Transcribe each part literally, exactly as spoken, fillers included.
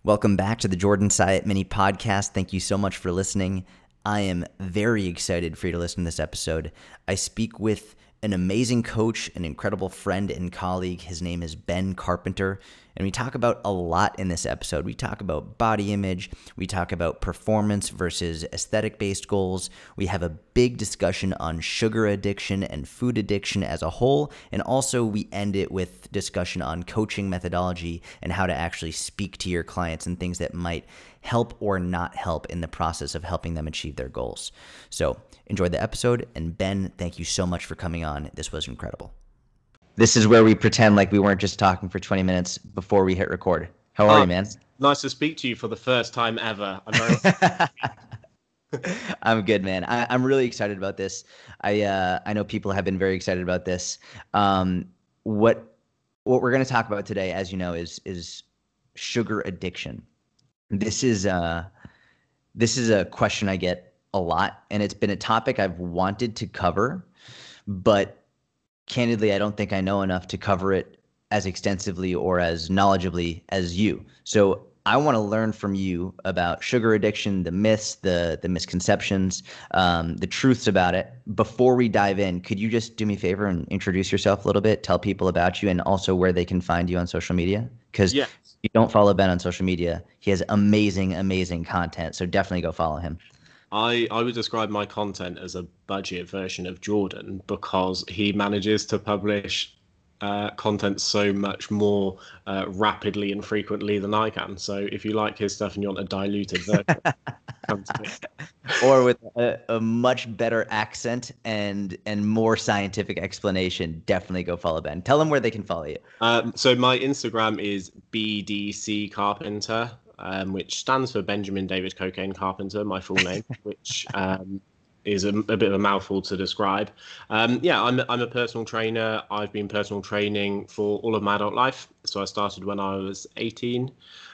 Welcome back to the Jordan Syatt Mini Podcast. Thank you so much for listening. I am very excited for you to listen to this episode. I speak with an amazing coach, an incredible friend and colleague. His name is Ben Carpenter, and we talk about a lot in this episode. We talk about body image. We talk about performance versus aesthetic-based goals. We have a big discussion on sugar addiction and food addiction as a whole, and also we end it with discussion on coaching methodology and how to actually speak to your clients and things that might help or not help in the process of helping them achieve their goals. So enjoy the episode, and Ben, thank you so much for coming on. This was incredible. This is where we pretend like we weren't just talking for twenty minutes before we hit record. How are oh, you, man? Nice to speak to you for the first time ever. I'm, very... I'm good, man. I, I'm really excited about this. I uh, I know people have been very excited about this. Um, what what we're going to talk about today, as you know, is is sugar addiction. This is uh this is a question I get a lot, and it's been a topic I've wanted to cover, but candidly, I don't think I know enough to cover it as extensively or as knowledgeably as you. So I want to learn from you about sugar addiction, the myths, the the misconceptions, um, the truths about it. Before we dive in, could you just do me a favor and introduce yourself a little bit, tell people about you, and also where they can find you on social media? Because yes. if you don't follow Ben on social media, he has amazing, amazing content. So definitely go follow him. I, I would describe my content as a budget version of Jordan because he manages to publish uh, content so much more uh, rapidly and frequently than I can. So if you like his stuff and you want a diluted version, come to me. Or with a, a much better accent and and more scientific explanation, definitely go follow Ben. Tell them where they can follow you. Um, so my Instagram is B D C Carpenter. Um, which stands for Benjamin David Cocaine Carpenter, my full name, which um, is a, a bit of a mouthful to describe. Um, yeah, I'm, I'm a personal trainer. I've been personal training for all of my adult life. So I started when I was eighteen.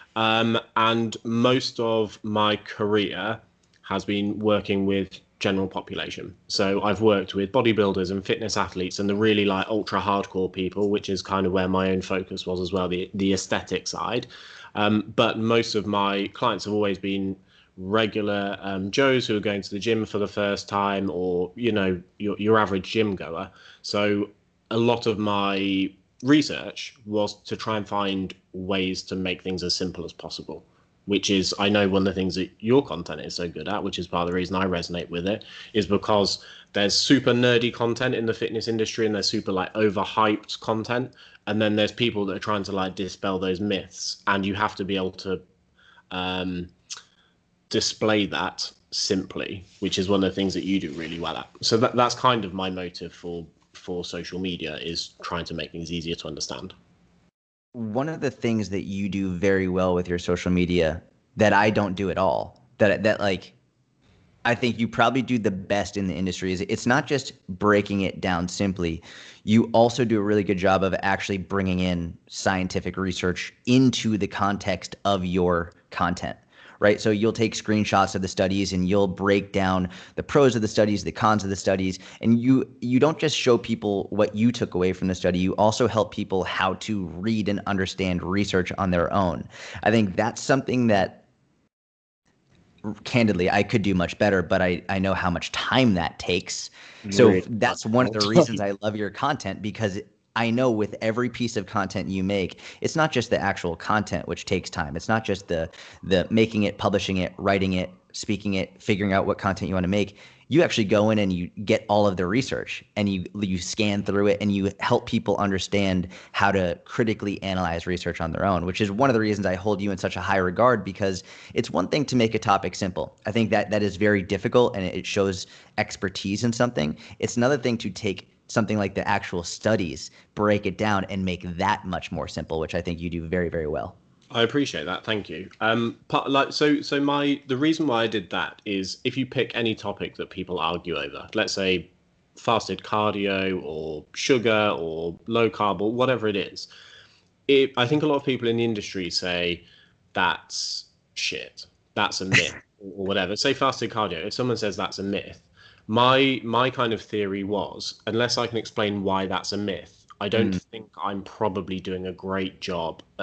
Um, and most of my career has been working with general population. So I've worked with bodybuilders and fitness athletes and the really like ultra hardcore people, which is kind of where my own focus was as well, the, the aesthetic side. Um, but most of my clients have always been regular um, Joes who are going to the gym for the first time, or, you know, your, your average gym goer. So a lot of my research was to try and find ways to make things as simple as possible, which is, I know one of the things that your content is so good at, which is part of the reason I resonate with it, is because there's super nerdy content in the fitness industry and there's super like overhyped content. And then there's people that are trying to like dispel those myths, and you have to be able to um, display that simply, which is one of the things that you do really well at. So that that's kind of my motive for for social media, is trying to make things easier to understand. One of the things that you do very well with your social media that I don't do at all, that that like I think you probably do the best in the industry, is it's not just breaking it down simply. You also do a really good job of actually bringing in scientific research into the context of your content, right? So you'll take screenshots of the studies and you'll break down the pros of the studies, the cons of the studies, and you you don't just show people what you took away from the study, you also help people how to read and understand research on their own. I think that's something that, candidly, I could do much better, but I, I know how much time that takes. So Really? that's one of the reasons I love your content, because I know with every piece of content you make, it's not just the actual content, which takes time. It's not just the the making it, publishing it, writing it, speaking it, figuring out what content you want to make. You actually go in and you get all of the research and you you scan through it and you help people understand how to critically analyze research on their own, which is one of the reasons I hold you in such a high regard, because it's one thing to make a topic simple. I think that that is very difficult and it shows expertise in something. It's another thing to take something like the actual studies, break it down and make that much more simple, which I think you do very, very well. I appreciate that. Thank you. Um, part, like so, so my the reason why I did that is, if you pick any topic that people argue over, let's say fasted cardio or sugar or low carb or whatever it is, it, I think a lot of people in the industry say that's shit, that's a myth, or whatever. Say fasted cardio. If someone says that's a myth, my my kind of theory was, unless I can explain why that's a myth, I don't mm. think I'm probably doing a great job at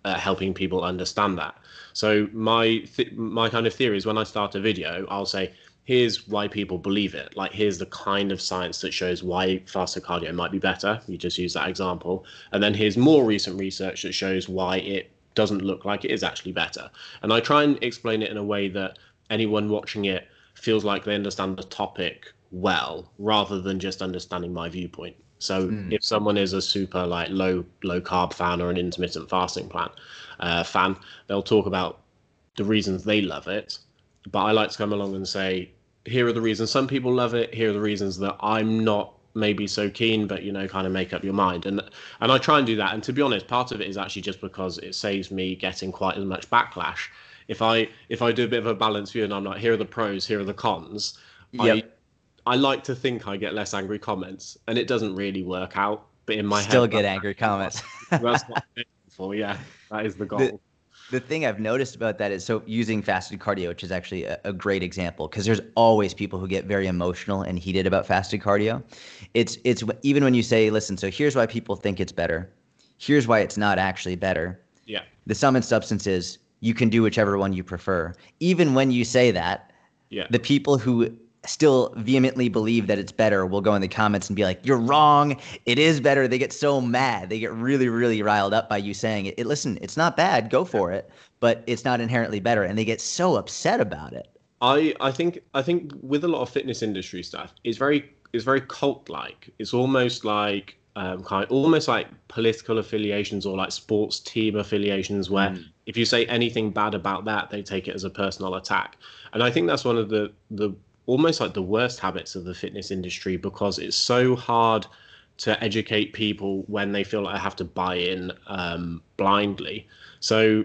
at helping people understand that. So my th- my kind of theory is when I start a video, I'll say, here's why people believe it. Like, here's the kind of science that shows why fasted cardio might be better. You just use that example. And then here's more recent research that shows why it doesn't look like it is actually better. And I try and explain it in a way that anyone watching it feels like they understand the topic well, rather than just understanding my viewpoint. So mm. if someone is a super like low low carb fan or an intermittent fasting plan uh, fan, they'll talk about the reasons they love it. But I like to come along and say, here are the reasons some people love it. Here are the reasons that I'm not maybe so keen, but, you know, kind of make up your mind. And and I try and do that. And to be honest, part of it is actually just because it saves me getting quite as much backlash. If I if I do a bit of a balanced view and I'm like, here are the pros, here are the cons, yep. I, I like to think I get less angry comments, and it doesn't really work out. But in my Still head, get angry comments. That's what I'm aiming for. Yeah, that is the goal. The- The thing I've noticed about that is, so using fasted cardio, which is actually a, a great example, because there's always people who get very emotional and heated about fasted cardio. It's it's even when you say, listen, so here's why people think it's better. Here's why it's not actually better. Yeah. The sum and substance is you can do whichever one you prefer. Even when you say that, yeah. the people who still vehemently believe that it's better will go in the comments and be like, you're wrong, it is better. They get so mad. They get really, really riled up by you saying it. it listen, it's not bad, go for it, but it's not inherently better. And they get so upset about it. I, I think I think with a lot of fitness industry stuff, it's very it's very cult-like. It's almost like um, kind of, almost like political affiliations or like sports team affiliations, where mm. if you say anything bad about that, they take it as a personal attack. And I think that's one of the the almost like the worst habits of the fitness industry, because it's so hard to educate people when they feel like they have to buy in um, blindly. So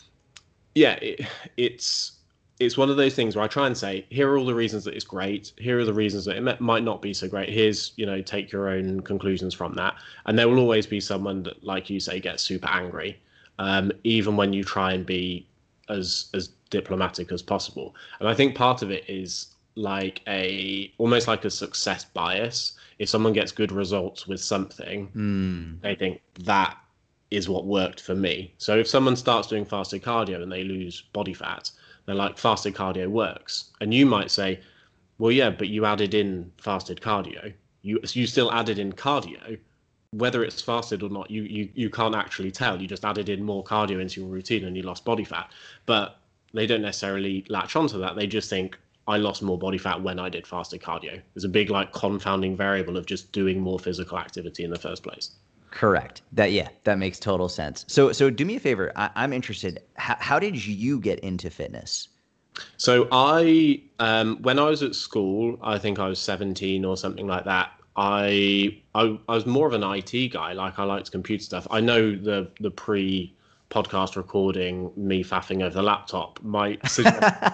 yeah, it, it's it's one of those things where I try and say, here are all the reasons that it's great. Here are the reasons that it might not be so great. Here's, you know, take your own conclusions from that. And there will always be someone that, like you say, gets super angry, um, even when you try and be as as diplomatic as possible. And I think part of it is like a almost like a success bias. If someone gets good results with something, mm. they think that is what worked for me. So if someone starts doing fasted cardio and they lose body fat, they're like, fasted cardio works. And you might say, well, yeah, but you added in fasted cardio. You you still added in cardio. Whether it's fasted or not, you you you can't actually tell. You just added in more cardio into your routine and you lost body fat. But they don't necessarily latch onto that. They just think, I lost more body fat when I did fasted cardio. There's a big like confounding variable of just doing more physical activity in the first place. Correct. That yeah, that makes total sense. So so do me a favor. I, I'm interested. How, how did you get into fitness? So I, um, when I was at school, I think I was seventeen or something like that. I, I I was more of an I T guy. Like, I liked computer stuff. I know the the pre podcast recording, me faffing over the laptop might suggest.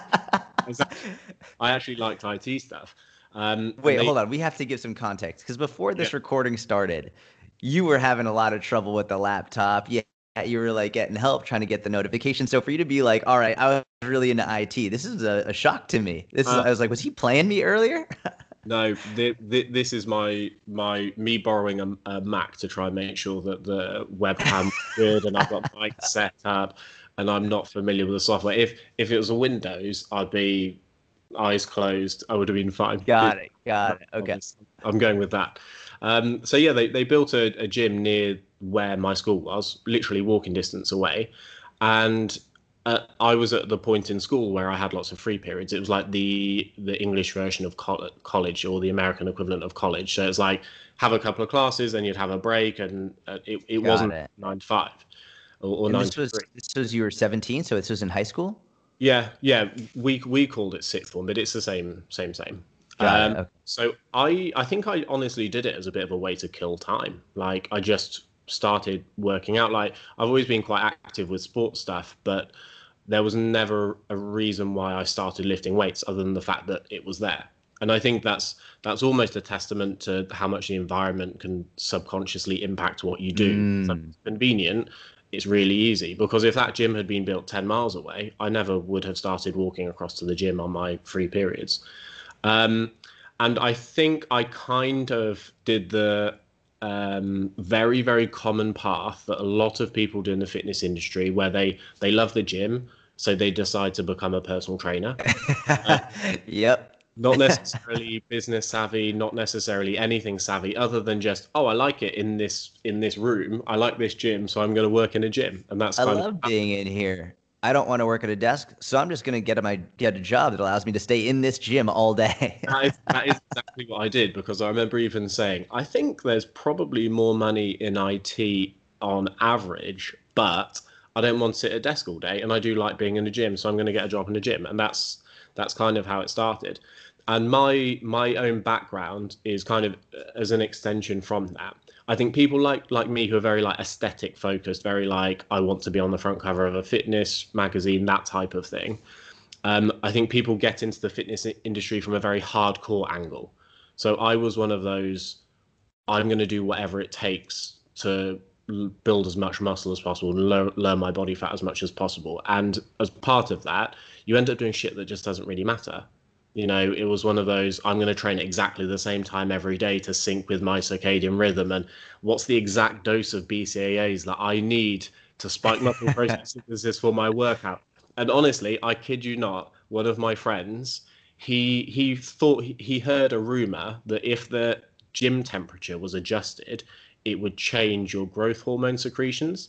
I actually liked I T stuff. Um, Wait, they, hold on. We have to give some context, because before this yeah. recording started, you were having a lot of trouble with the laptop. Yeah, you were like getting help trying to get the notification. So for you to be like, all right, I was really into I T, this is a, a shock to me. This is, uh, I was like, was he playing me earlier? No, the, the, this is my my me borrowing a, a Mac to try and make sure that the webcam was good and I've got mic set up, and I'm not familiar with the software. If if it was a Windows, I'd be eyes closed. I would have been fine. Got it. Got it. Okay. I'm going with that. Um, so yeah, they, they built a, a gym near where my school was, literally walking distance away. And uh, I was at the point in school where I had lots of free periods. It was like the the English version of co- college, or the American equivalent of college. So it's like, have a couple of classes, then you'd have a break, and uh, it, it wasn't it. nine to five or, or nine this to was, three. This was, you were seventeen, so this was in high school? Yeah, yeah. We we called it sixth form, but it's the same, same, same. Got Um, it. Okay. So I, I think I honestly did it as a bit of a way to kill time. Like, I just started working out. Like, I've always been quite active with sports stuff, but there was never a reason why I started lifting weights other than the fact that it was there. And I think that's that's almost a testament to how much the environment can subconsciously impact what you do. Mm. So it's convenient. It's really easy, because if that gym had been built ten miles away, I never would have started walking across to the gym on my free periods. Um, and I think I kind of did the um, very, very common path that a lot of people do in the fitness industry where they, they love the gym, so they decide to become a personal trainer. Uh, Yep. Not necessarily business savvy, not necessarily anything savvy, other than just, oh, I like it in this in this room. I like this gym, so I'm going to work in a gym, and that's I kind of love being in here. I don't want to work at a desk, so I'm just gonna get a my get a job that allows me to stay in this gym all day. that is that is exactly what I did, because I remember even saying, I think there's probably more money in I T on average, but I don't want to sit at a desk all day, and I do like being in a gym, so I'm going to get a job in a gym, and that's that's kind of how it started. And my my own background is kind of as an extension from that. I think people like like me who are very like aesthetic focused, very like I want to be on the front cover of a fitness magazine, that type of thing. Um, I think people get into the fitness industry from a very hardcore angle. So I was one of those, I'm going to do whatever it takes to build as much muscle as possible, learn, learn my body fat as much as possible. And as part of that, you end up doing shit that just doesn't really matter. You know, it was one of those, I'm going to train at exactly the same time every day to sync with my circadian rhythm. And what's the exact dose of B C A As that I need to spike muscle protein synthesis for my workout? And honestly, I kid you not, one of my friends, he he thought he heard a rumor that if the gym temperature was adjusted, it would change your growth hormone secretions.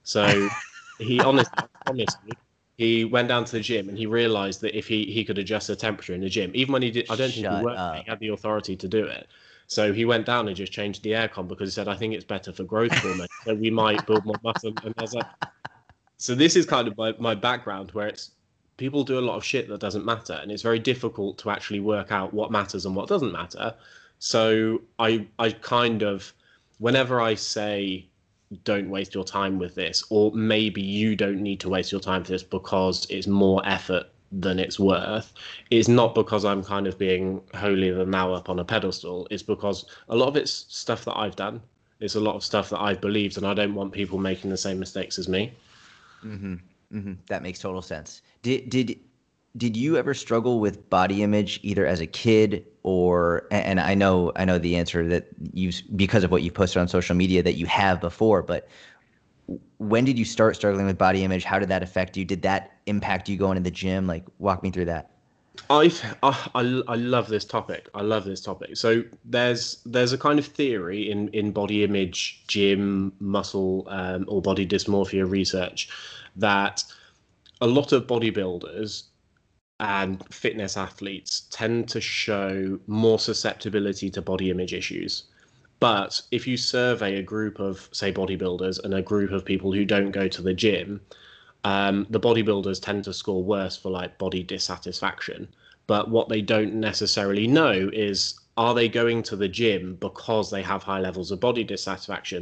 So he honestly, honestly, he went down to the gym and he realized that if he, he could adjust the temperature in the gym, even when he did, I don't think he Shut worked, up. he had the authority to do it. So he went down and just changed the aircon because he said, I think it's better for growth hormone. So we might build more muscle. And I was like, so this is kind of my, my background where it's people do a lot of shit that doesn't matter. And it's very difficult to actually work out what matters and what doesn't matter. So I I kind of, whenever I say, don't waste your time with this, or maybe you don't need to waste your time for this because it's more effort than it's worth, it's not because I'm kind of being holier than thou up on a pedestal. It's because a lot of it's stuff that I've done. It's a lot of stuff that I've believed, and I don't want people making the same mistakes as me. Mm-hmm. Mm-hmm. That makes total sense. Did did did you ever struggle with body image either as a kid or, and I know I know the answer that you, because of what you posted on social media, that you have before, but when did you start struggling with body image? How did that affect you? Did that impact you going to the gym? Like, walk me through that. I've, I, I I love this topic. I love this topic. So there's there's a kind of theory in, in body image, gym, muscle, um, or body dysmorphia research that a lot of bodybuilders and fitness athletes tend to show more susceptibility to body image issues. But if you survey a group of, say, bodybuilders and a group of people who don't go to the gym, um, the bodybuilders tend to score worse for like body dissatisfaction. But what they don't necessarily know is, are they going to the gym because they have high levels of body dissatisfaction?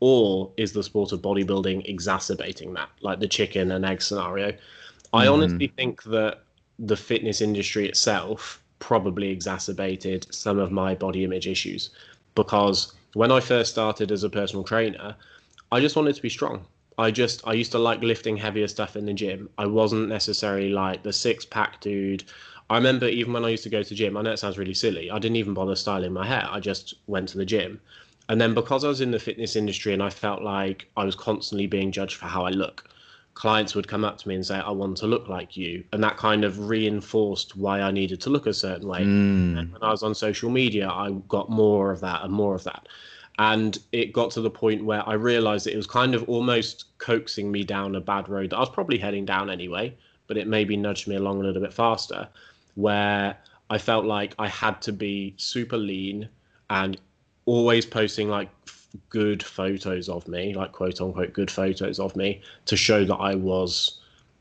Or is the sport of bodybuilding exacerbating that, like the chicken and egg scenario? I Mm-hmm. honestly think that the fitness industry itself probably exacerbated some of my body image issues, because when I first started as a personal trainer, I just wanted to be strong. I just I used to like lifting heavier stuff in the gym. I wasn't necessarily like the six pack dude. I remember even when I used to go to gym, I know it sounds really silly, I didn't even bother styling my hair. I just went to the gym. And then because I was in the fitness industry and I felt like I was constantly being judged for how I look, clients would come up to me and say, I want to look like you. And that kind of reinforced why I needed to look a certain way. And Mm. when I was on social media, I got more of that and more of that. And it got to the point where I realized that it was kind of almost coaxing me down a bad road that I was probably heading down anyway, but it maybe nudged me along a little bit faster, where I felt like I had to be super lean and always posting like good photos of me, like quote unquote good photos of me, to show that I was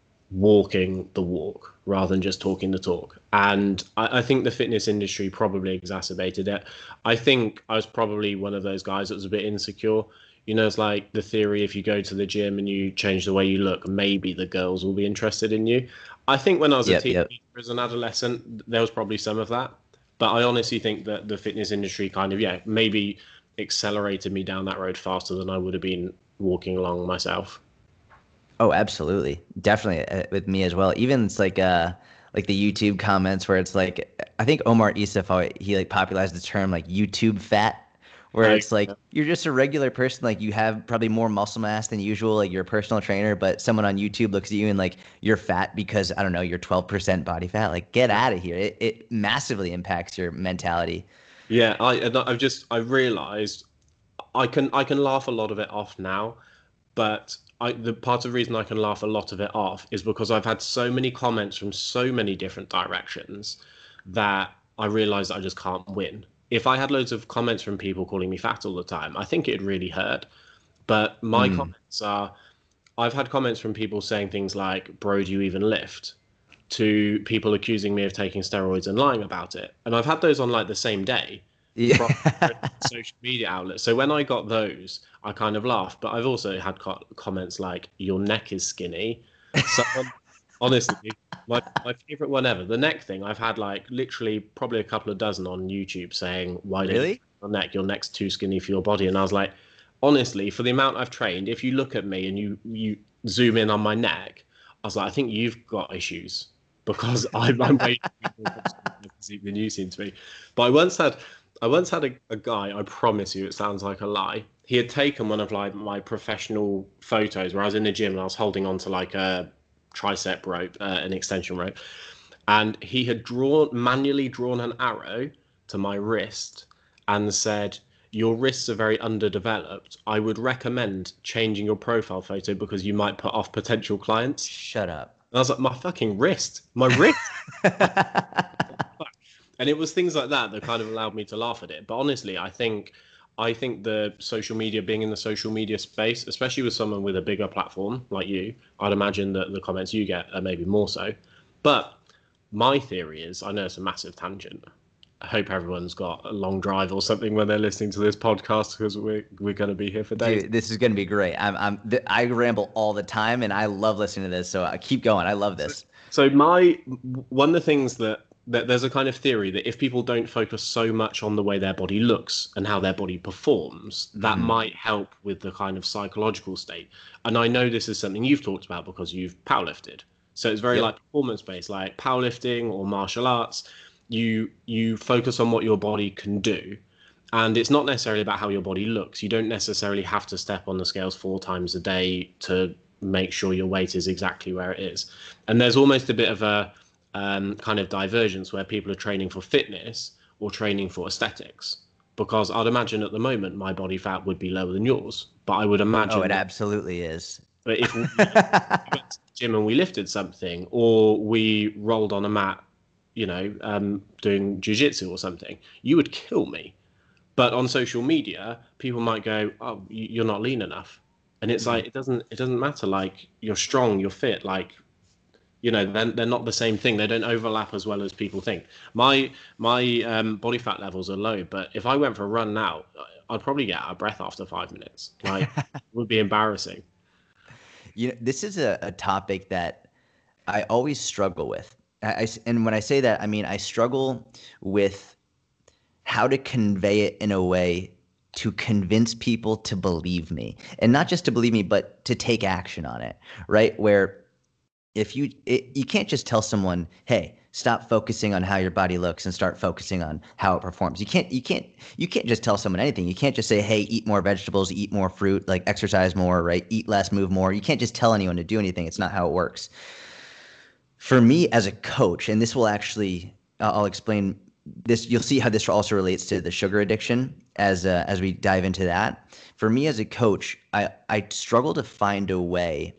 walking the walk rather than just talking the talk. And I, I think the fitness industry probably exacerbated it. I think I was probably one of those guys that was a bit insecure. You know, it's like the theory, if you go to the gym and you change the way you look, maybe the girls will be interested in you. I think when I was a Yep, teenager, yep. as an adolescent, there was probably some of that. But I honestly think that the fitness industry kind of, yeah, maybe accelerated me down that road faster than I would have been walking along myself. Oh, absolutely. Definitely, uh, with me as well. Even it's like uh like the YouTube comments where it's like, I think Omar Isuf, uh, he like popularized the term like YouTube fat, where I, it's like you're just a regular person, like you have probably more muscle mass than usual, like you're a personal trainer, but someone on YouTube looks at you and like you're fat because I don't know, you're twelve percent body fat. Like get out of here. It it massively impacts your mentality. yeah, I and I've just I realized I can I can laugh a lot of it off now, but I the part of the reason I can laugh a lot of it off is because I've had so many comments from so many different directions that I realized I just can't win. If I had loads of comments from people calling me fat all the time, I think it'd really hurt. But my Mm. comments are I've had comments from people saying things like, "Bro, do you even lift?" to people accusing me of taking steroids and lying about it. And I've had those on like the same day Yeah. from social media outlets. So when I got those, I kind of laughed. But I've also had co- comments like, "Your neck is skinny." So honestly, my my favorite one ever, the neck thing. I've had like literally probably a couple of dozen on YouTube saying, "Why don't you Really? train your neck? Your neck's too skinny for your body." And I was like, honestly, for the amount I've trained, if you look at me and you you zoom in on my neck, I was like, I think you've got issues because I'm, I'm way more physique than you seem to be. But I once had I once had a, a guy, I promise you it sounds like a lie. He had taken one of like my professional photos where I was in the gym and I was holding on to like a tricep rope, uh, an extension rope, and he had drawn manually drawn an arrow to my wrist and said, "Your wrists are very underdeveloped. I would recommend changing your profile photo because you might put off potential clients." Shut up. And I was like, "My fucking wrist, my wrist." And it was things like that that kind of allowed me to laugh at it. But honestly, I think I think the social media, being in the social media space, especially with someone with a bigger platform like you, I'd imagine that the comments you get are maybe more so. But my theory is, I know it's a massive tangent. I hope everyone's got a long drive or something when they're listening to this podcast because we're we're going to be here for days. Dude, this is going to be great. I'm, I'm, th- I ramble all the time and I love listening to this. So uh, keep going. I love this. So my one of the things that that there's a kind of theory that if people don't focus so much on the way their body looks and how their body performs, that Mhm. might help with the kind of psychological state. And I know this is something you've talked about because you've powerlifted. So it's very Yep. like performance based, like powerlifting or martial arts. You you focus on what your body can do. And it's not necessarily about how your body looks. You don't necessarily have to step on the scales four times a day to make sure your weight is exactly where it is. And there's almost a bit of a um, kind of divergence where people are training for fitness or training for aesthetics. Because I'd imagine at the moment my body fat would be lower than yours, but I would Oh, imagine it that absolutely is. if we went to the gym and we lifted something or we rolled on a mat, you know, um, doing jujitsu or something, you would kill me. But on social media, people might go, "Oh, you're not lean enough," and it's Mhm. like it doesn't it doesn't matter. Like you're strong, you're fit. Like you know, they're, they're not the same thing. They don't overlap as well as people think. My my um, body fat levels are low, but if I went for a run now, I'd probably get out of breath after five minutes. Like it would be embarrassing. You know, this is a, a topic that I always struggle with. I, I s- and when I say that, I mean I struggle with how to convey it in a way to convince people to believe me, and not just to believe me, but to take action on it, right? Where if you it, you can't just tell someone, hey, stop focusing on how your body looks and start focusing on how it performs. You can't you can't you can't just tell someone anything. You can't just say, hey, eat more vegetables, eat more fruit, like exercise more, right? Eat less, move more. You can't just tell anyone to do anything. It's not how it works. For me as a coach, and this will actually I'll explain this. You'll see how this also relates to the sugar addiction as uh, as we dive into that. For me as a coach, I I struggle to find a way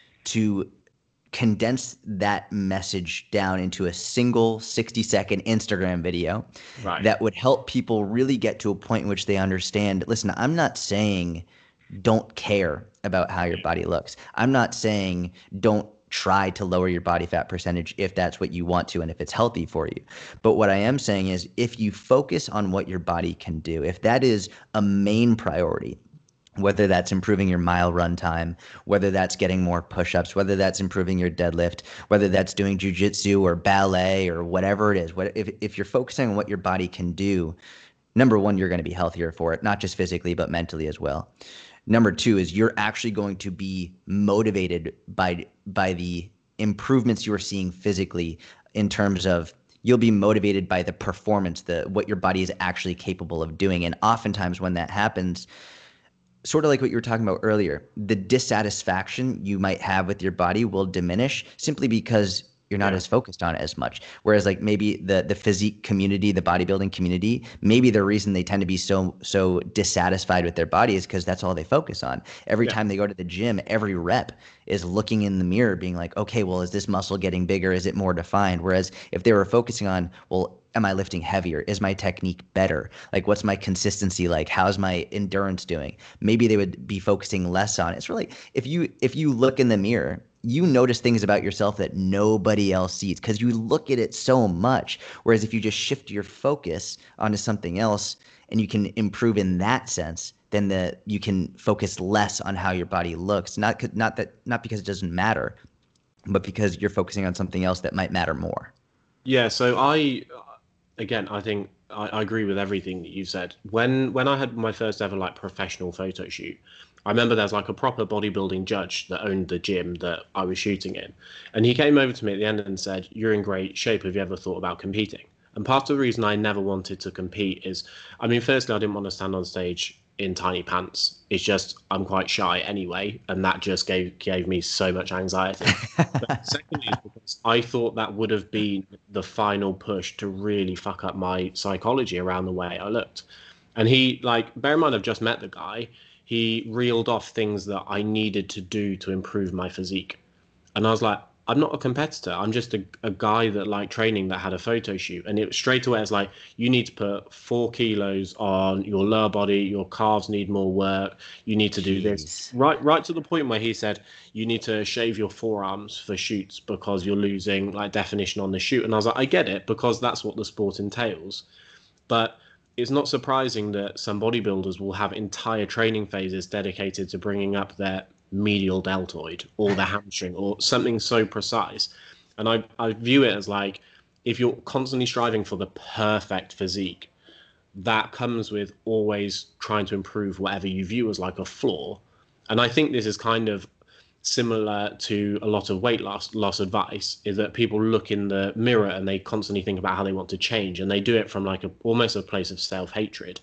to condense that message down into a single sixty second Instagram video Right. that would help people really get to a point in which they understand, listen, I'm not saying don't care about how your body looks. I'm not saying don't try to lower your body fat percentage if that's what you want to and if it's healthy for you. But what I am saying is if you focus on what your body can do, if that is a main priority, whether that's improving your mile run time, whether that's getting more push-ups, whether that's improving your deadlift, whether that's doing jujitsu or ballet or whatever it is, what if, if you're focusing on what your body can do, number one, you're going to be healthier for it, not just physically, but mentally as well. Number two is you're actually going to be motivated by by the improvements you are seeing physically in terms of you'll be motivated by the performance, the what your body is actually capable of doing. And oftentimes when that happens, sort of like what you were talking about earlier, the dissatisfaction you might have with your body will diminish simply because you're not Yeah. as focused on it as much. Whereas like maybe the the physique community, the bodybuilding community, maybe the reason they tend to be so so dissatisfied with their body is because that's all they focus on. Every Yeah. time they go to the gym, every rep is looking in the mirror being like, okay, well, is this muscle getting bigger? Is it more defined? Whereas if they were focusing on, well, am I lifting heavier? Is my technique better? Like, what's my consistency like? How's my endurance doing? Maybe they would be focusing less on it. It's really, if you if you look in the mirror, you notice things about yourself that nobody else sees because you look at it so much. Whereas if you just shift your focus onto something else and you can improve in that sense, then the you can focus less on how your body looks. Not not that not because it doesn't matter, but because you're focusing on something else that might matter more. Yeah, so I, again, I think I, I agree with everything that you said. When when I had my first ever like professional photo shoot, I remember there's like a proper bodybuilding judge that owned the gym that I was shooting in, and he came over to me at the end and said, "You're in great shape. Have you ever thought about competing?" And part of the reason I never wanted to compete is, I mean, firstly, I didn't want to stand on stage in tiny pants. It's just I'm quite shy anyway, and that just gave gave me so much anxiety. But secondly, is because I thought that would have been the final push to really fuck up my psychology around the way I looked. And he, like, bear in mind, I've just met the guy. He reeled off things that I needed to do to improve my physique. And I was like, I'm not a competitor. I'm just a, a guy that liked training that had a photo shoot. And it straight away it's like, you need to put four kilos on your lower body. Your calves need more work. You need to do this. Jeez. Right, right to the point where he said, you need to shave your forearms for shoots because you're losing like definition on the shoot. And I was like, I get it because that's what the sport entails. But it's not surprising that some bodybuilders will have entire training phases dedicated to bringing up their medial deltoid or the hamstring or something so precise. And I, I view it as like, if you're constantly striving for the perfect physique, that comes with always trying to improve whatever you view as like a flaw. And I think this is kind of similar to a lot of weight loss loss advice, is that people look in the mirror and they constantly think about how they want to change, and they do it from like a almost a place of self-hatred,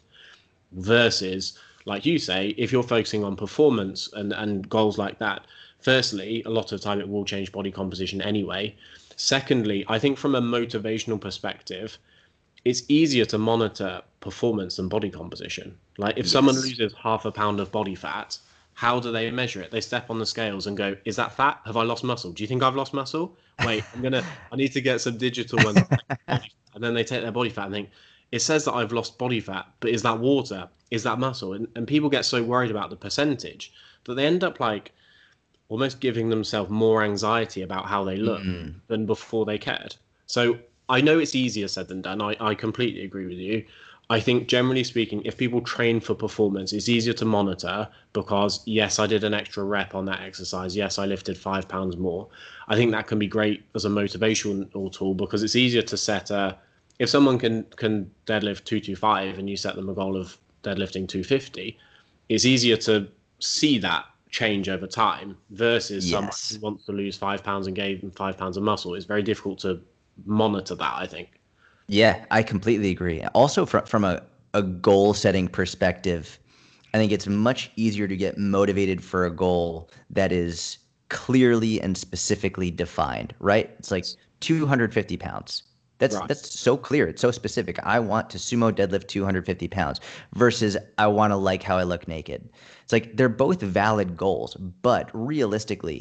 versus, like you say, if you're focusing on performance and, and goals like that, firstly, a lot of the time it will change body composition anyway. Secondly, I think from a motivational perspective, it's easier to monitor performance than body composition. Like if yes. someone loses half a pound of body fat, how do they measure it? They step on the scales and go, is that fat? Have I lost muscle? Do you think I've lost muscle? Wait, I'm going to, I need to get some digital ones. And then they take their body fat and think, it says that I've lost body fat, but is that water? Is that muscle? And, and people get so worried about the percentage that they end up like almost giving themselves more anxiety about how they look mm. than before they cared. So I know it's easier said than done. I, I completely agree with you. I think generally speaking, if people train for performance, it's easier to monitor because yes, I did an extra rep on that exercise. Yes, I lifted five pounds more. I think that can be great as a motivational tool because it's easier to set a, if someone can, can deadlift two twenty-five and you set them a goal of deadlifting two fifty, it's easier to see that change over time versus yes. someone who wants to lose five pounds and gain them five pounds of muscle. It's very difficult to monitor that, I think. Yeah, I completely agree. Also, from from a, a goal setting perspective, I think it's much easier to get motivated for a goal that is clearly and specifically defined, right? It's like two hundred fifty pounds. That's right. That's so clear. It's so specific. I want to sumo deadlift two hundred fifty pounds versus I want to like how I look naked. It's like they're both valid goals, but realistically,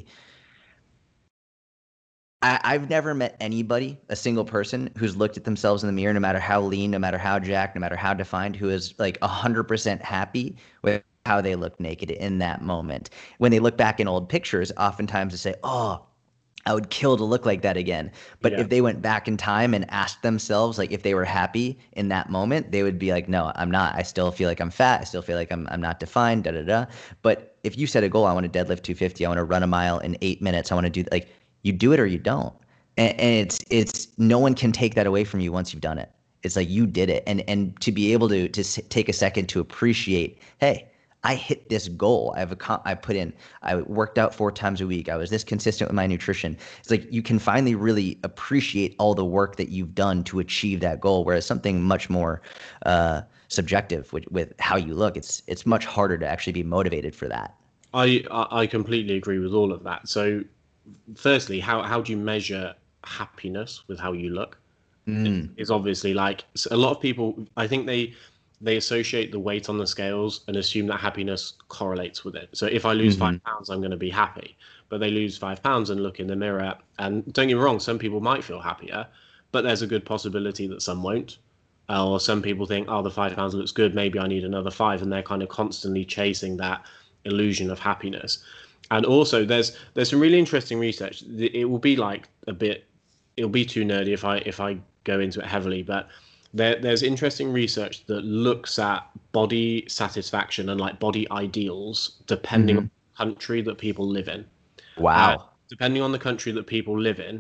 I, I've never met anybody, a single person, who's looked at themselves in the mirror, no matter how lean, no matter how jacked, no matter how defined, who is like one hundred percent happy with how they look naked in that moment. When they look back in old pictures, oftentimes they say, oh, I would kill to look like that again. But yeah. if they went back in time and asked themselves, like if they were happy in that moment, they would be like, no, I'm not. I still feel like I'm fat. I still feel like I'm I'm not defined, da da da. But if you set a goal, I want to deadlift two fifty, I want to run a mile in eight minutes, I want to do like, you do it or you don't. And, and it's it's no one can take that away from you once you've done it. It's like you did it. And and to be able to to take a second to appreciate, hey, I hit this goal. I have a, I put in, I worked out four times a week. I was this consistent with my nutrition. It's like you can finally really appreciate all the work that you've done to achieve that goal. Whereas something much more uh, subjective with, with how you look, it's it's much harder to actually be motivated for that. I I completely agree with all of that. So, firstly, how how do you measure happiness with how you look? Mm. Is obviously like a lot of people. I think they they associate the weight on the scales and assume that happiness correlates with it. So if I lose Mm-hmm. five pounds, I'm going to be happy. But they lose five pounds and look in the mirror. And don't get me wrong, some people might feel happier, but there's a good possibility that some won't. Uh, or some people think, oh, the five pounds looks good. Maybe I need another five, and they're kind of constantly chasing that illusion of happiness. And also, there's there's some really interesting research. It will be like a bit, it'll be too nerdy if I if I go into it heavily, but there, there's interesting research that looks at body satisfaction and like body ideals depending Mm-hmm. on the country that people live in. Uh, Wow. depending on the country that people live in,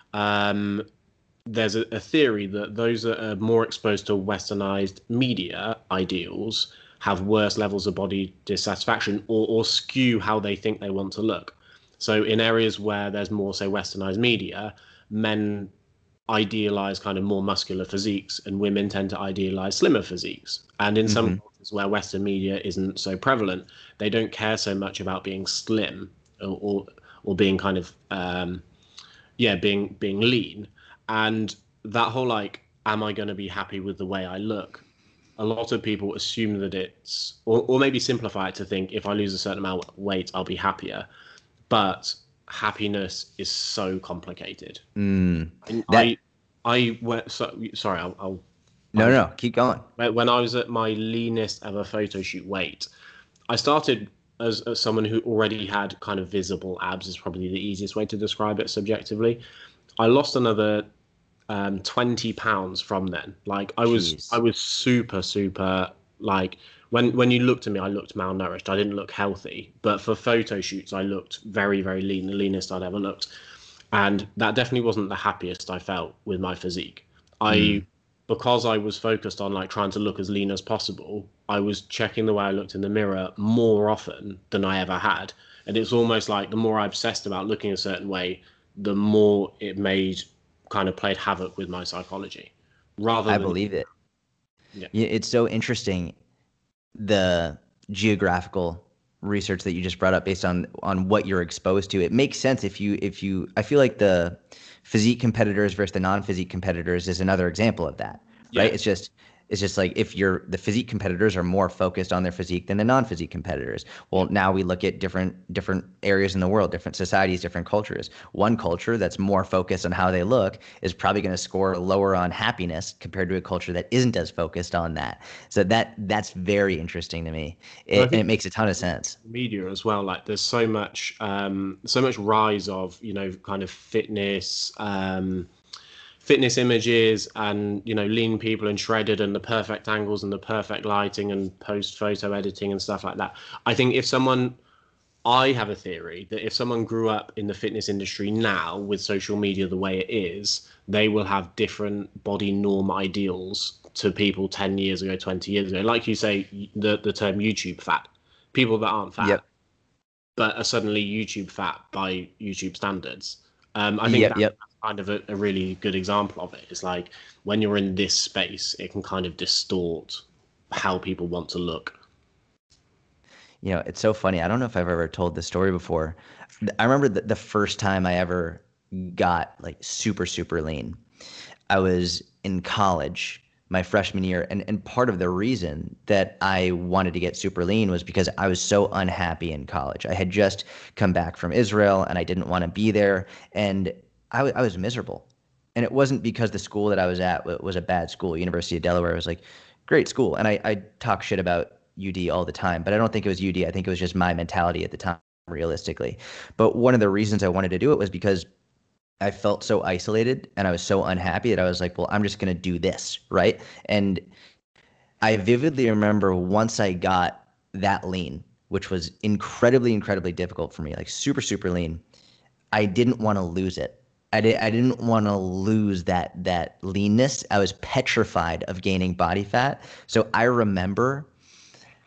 um, there's a, a theory that those that are more exposed to westernized media ideals have worse levels of body dissatisfaction or, or skew how they think they want to look. So in areas where there's more, say, westernized media, men idealize kind of more muscular physiques and women tend to idealize slimmer physiques. And in some Mm-hmm. cultures where Western media isn't so prevalent, they don't care so much about being slim or or, or being kind of um, yeah, being being lean. And that whole like, am I going to be happy with the way I look? A lot of people assume that it's, or, or maybe simplify it to think if I lose a certain amount of weight, I'll be happier. But happiness is so complicated. Mm. And That I, I went. So, sorry, I'll, I'll. no, I'll no, keep going. When I was at my leanest ever photo shoot weight, I started as, as someone who already had kind of visible abs. Is probably the easiest way to describe it subjectively. I lost another um, twenty pounds from then. Like I was, Jeez. I was super, super like when when you looked at me, I looked malnourished. I didn't look healthy, but for photo shoots, I looked very, very lean, the leanest I'd ever looked. And that definitely wasn't the happiest I felt with my physique. I, Mm. because I was focused on like trying to look as lean as possible, I was checking the way I looked in the mirror more often than I ever had. And it's almost like the more I obsessed about looking a certain way, the more it made kind of played havoc with my psychology rather I than, believe it. yeah. Yeah, it's so interesting, the geographical research that you just brought up based on on what you're exposed to. It makes sense if you if you I feel like the physique competitors versus the non-physique competitors is another example of that, right? Yeah. It's just it's just like if you're the physique competitors are more focused on their physique than the non-physique competitors. Well, Yeah. now we look at different different areas in the world, different societies, different cultures. One culture that's more focused on how they look is probably going to score lower on happiness compared to a culture that isn't as focused on that. So that that's very interesting to me, And I it, and it think makes a ton of sense. media as well, like there's so much um so much rise of, you know, kind of fitness um fitness images and, you know, lean people and shredded and the perfect angles and the perfect lighting and post photo editing and stuff like that. I think if someone, I have a theory that if someone grew up in the fitness industry now with social media the way it is, they will have different body norm ideals to people ten years ago, twenty years ago. Like you say, the, the term YouTube fat. People that aren't fat, Yep. but are suddenly YouTube fat by YouTube standards. Um, I think Yep. that, Yep. that's kind of a, a really good example of it. It's like when you're in this space, it can kind of distort how people want to look. You know, it's so funny. I don't know if I've ever told this story before. I remember the, the first time I ever got like super, super lean. I was in college my freshman year, and, and part of the reason that I wanted to get super lean was because I was so unhappy in college. I had just come back from Israel and I didn't want to be there, and I, w- I was miserable. And it wasn't because the school that I was at wa- was a bad school. University of Delaware was like great school, and I, I talk shit about U D all the time, but I don't think it was U D. I think it was just my mentality at the time, realistically. But one of the reasons I wanted to do it was because I felt so isolated and I was so unhappy that I was like, well, I'm just going to do this, right? And I vividly remember once I got that lean, which was incredibly, incredibly difficult for me, like super, super lean, I didn't want to lose it. I, di- I didn't want to lose that that leanness. I was petrified of gaining body fat. So I remember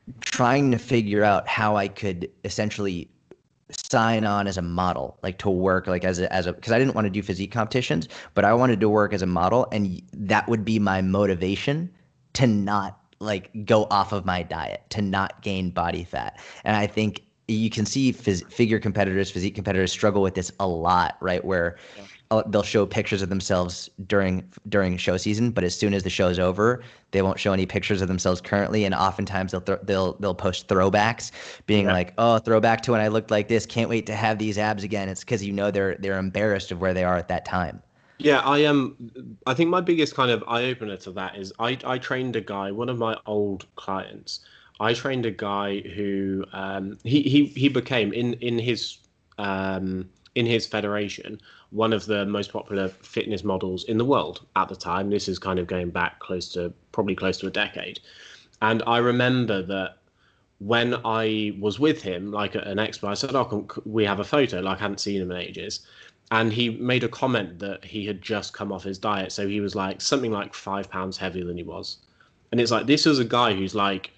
trying to figure out how I could essentially sign on as a model, like to work like as a as a because I didn't want to do physique competitions, but I wanted to work as a model, and that would be my motivation to not like go off of my diet, to not gain body fat. And I think you can see phys- figure competitors, physique competitors struggle with this a lot, right? Where Yeah. uh, they'll show pictures of themselves during during show season, but as soon as the show's over, they won't show any pictures of themselves currently, and oftentimes they'll th- they'll they'll post throwbacks, being Yeah. like, "Oh, throwback to when I looked like this. Can't wait to have these abs again." It's because you know they're they're embarrassed of where they are at that time. Yeah, I am. Um, I think my biggest kind of eye opener to that is I I trained a guy, one of my old clients. I trained a guy who um, he he he became in in his um, in his federation one of the most popular fitness models in the world at the time. This is kind of going back close to probably close to a decade. And I remember that when I was with him, like at an expo, I said, "Oh, can we have a photo?" Like I hadn't seen him in ages, and he made a comment that he had just come off his diet, so he was like something like five pounds heavier than he was, and it's like this is a guy who's like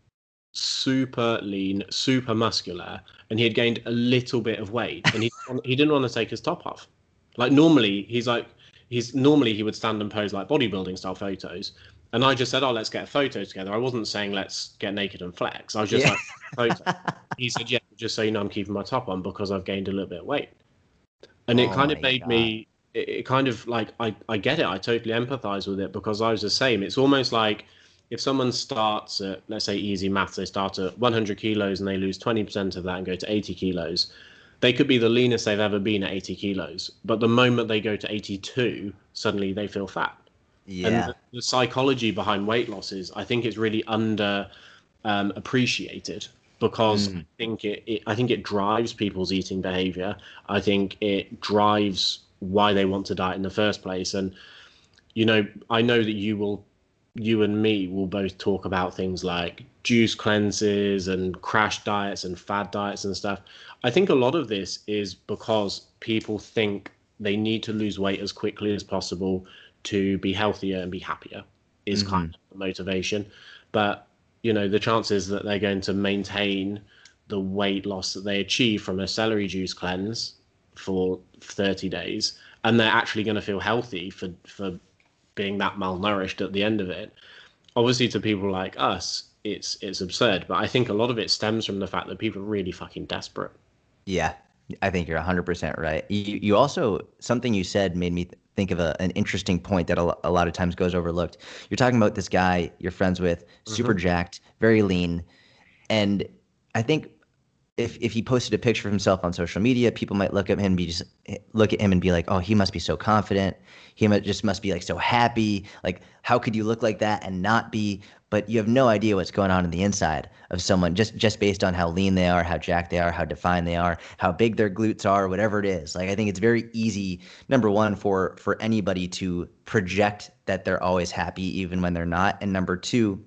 super lean, super muscular, and he had gained a little bit of weight, and he he didn't want to take his top off. Like normally, he's like he's normally he would stand and pose like bodybuilding style photos, and I just said, "Oh, let's get a photo together." I wasn't saying let's get naked and flex. I was just Yeah. like, "Photo." He said, "Yeah, just so you know, I'm keeping my top on because I've gained a little bit of weight," and it Oh kind of my made God. me. It, it kind of like I I get it. I totally empathize with it because I was the same. It's almost like if someone starts at, let's say, easy maths, they start at one hundred kilos and they lose twenty percent of that and go to eighty kilos. They could be the leanest they've ever been at eighty kilos, but the moment they go to eighty-two, suddenly they feel fat. And Yeah. the, the psychology behind weight loss is, I think, it's really under um, appreciated because I Mm. think it, it I think it drives people's eating behavior. I think it drives why they want to diet in the first place. And you know, I know that you will, you and me will both talk about things like juice cleanses and crash diets and fad diets and stuff. I think a lot of this is because people think they need to lose weight as quickly as possible to be healthier and be happier is kind Hmm. of the motivation. But, you know, the chances that they're going to maintain the weight loss that they achieve from a celery juice cleanse for thirty days and they're actually going to feel healthy for for being that malnourished at the end of it. Obviously, to people like us, it's it's absurd, but I think a lot of it stems from the fact that people are really fucking desperate. Yeah, I think you're one hundred percent right. You, you also, something you said made me th- think of a, an interesting point that a, lo- a lot of times goes overlooked. You're talking about this guy you're friends with, super Hmm. jacked, very lean. And I think if if he posted a picture of himself on social media, people might look at him and be just look at him and be like, "Oh, he must be so confident. He mu- just must be like so happy. Like, how could you look like that and not be?" But you have no idea what's going on in the inside of someone just just based on how lean they are, how jacked they are, how defined they are, how big their glutes are, whatever it is. Like, I think it's very easy, number one, for for anybody to project that they're always happy even when they're not, and number two,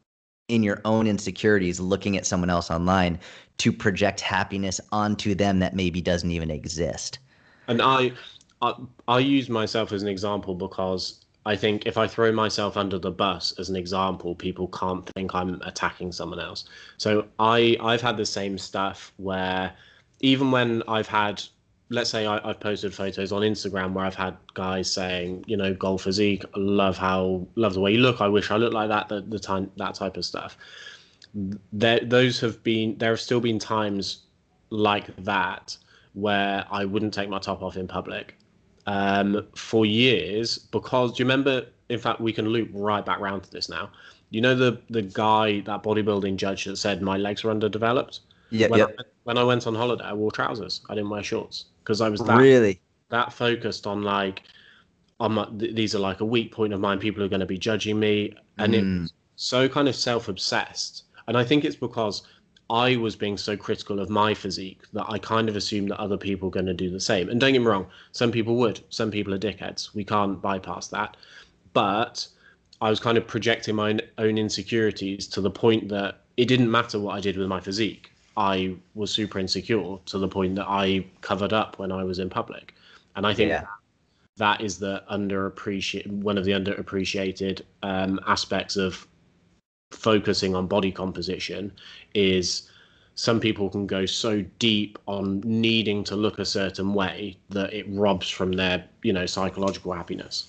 in your own insecurities looking at someone else online to project happiness onto them that maybe doesn't even exist. And I, I I use myself as an example because I think if I throw myself under the bus as an example, people can't think I'm attacking someone else. So I I've had the same stuff where even when I've had, let's say I, I've posted photos on Instagram where I've had guys saying, you know, goal physique, love how love the way you look. I wish I looked like that. The, the time that type of stuff. There those have been there have still been times like that where I wouldn't take my top off in public um, for years because do you remember? In fact, we can loop right back round to this now. You know the the guy, that bodybuilding judge that said my legs are underdeveloped. Yep, When I yep. when I went on holiday, I wore trousers. I didn't wear shorts because I was that Really? that focused on like on my, th- these are like a weak point of mine. People are going to be judging me, and it Mm, was so kind of self-obsessed. And I think it's because I was being so critical of my physique that I kind of assumed that other people were going to do the same. And don't get me wrong, some people would. Some people are dickheads. We can't bypass that. But I was kind of projecting my own insecurities to the point that it didn't matter what I did with my physique. I was super insecure to the point that I covered up when I was in public. And I think yeah. that is the underappreciated one of the underappreciated um, aspects of focusing on body composition is some people can go so deep on needing to look a certain way that it robs from their, you know, psychological happiness.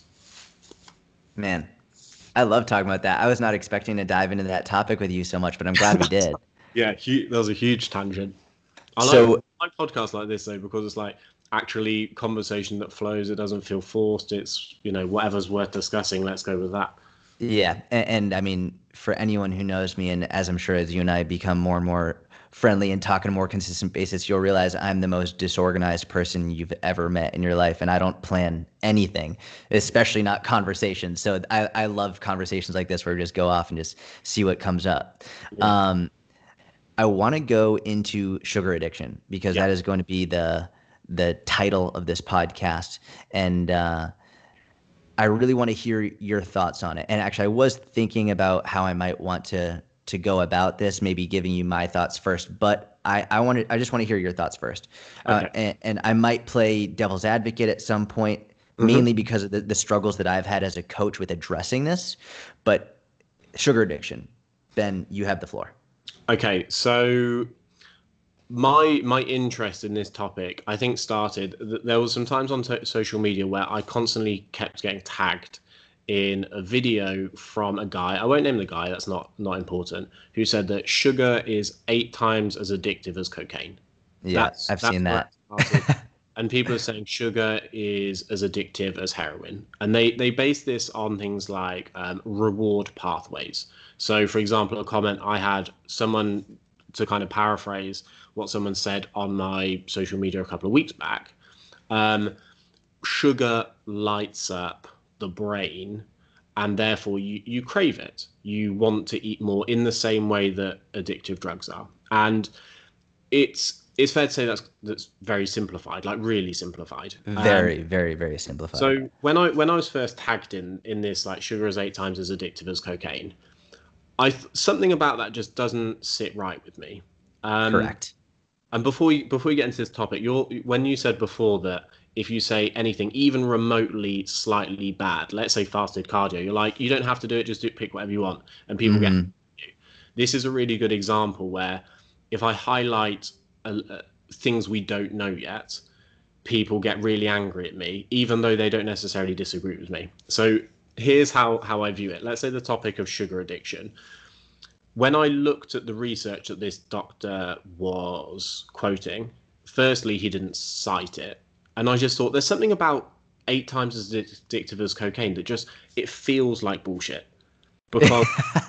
Man, I love talking about that. I was not expecting to dive into that topic with you so much, but I'm glad we did. Yeah, hu- that was a huge tangent. I like, So, I like podcasts like this though, because it's like actually conversation that flows. It doesn't feel forced. It's, you know, whatever's worth discussing, let's go with that. yeah, and, and I mean, for anyone who knows me, and as I'm sure as you and I become more and more friendly and talk on a more consistent basis, you'll realize I'm the most disorganized person you've ever met in your life, and I don't plan anything, especially not conversations. So I, I love conversations like this where we just go off and just see what comes up. Yeah. Um, I want to go into sugar addiction because Yeah. that is going to be the the title of this podcast, and uh, I really want to hear your thoughts on it. And actually, I was thinking about how I might want to to go about this, maybe giving you my thoughts first. But I I want to I just want to hear your thoughts first, uh, Okay. and, and I might play devil's advocate at some point, Mhm. mainly because of the, the struggles that I've had as a coach with addressing this. But sugar addiction, Ben, you have the floor. Okay, so my my interest in this topic, I think, started. th- There was some times on to social media where I constantly kept getting tagged in a video from a guy. I won't name the guy. That's not not important. Who said that sugar is eight times as addictive as cocaine. Yeah, That's I've that's seen where that. it started. And people are saying sugar is as addictive as heroin, and they they base this on things like um, reward pathways. So, for example, a comment I had, someone, to kind of paraphrase what someone said on my social media a couple of weeks back, um, sugar lights up the brain, and therefore you, you crave it. You want to eat more in the same way that addictive drugs are. And it's it's fair to say that's that's very simplified, like really simplified. Um, Very, very, very simplified. so when I when I was first tagged in in this, like, sugar is eight times as addictive as cocaine, I th- something about that just doesn't sit right with me. Um, Correct. and before you before you get into this topic, you're when you said before that if you say anything even remotely slightly bad, let's say fasted cardio, you're like, you don't have to do it, just do pick whatever you want, and people get Hmm. you. This is a really good example where if I highlight uh, uh, things we don't know yet, people get really angry at me, even though they don't necessarily disagree with me. So here's how how I view it. Let's say the topic of sugar addiction. When I looked at the research that this doctor was quoting, firstly, he didn't cite it. And I just thought there's something about eight times as addictive as cocaine that just, it feels like bullshit. Because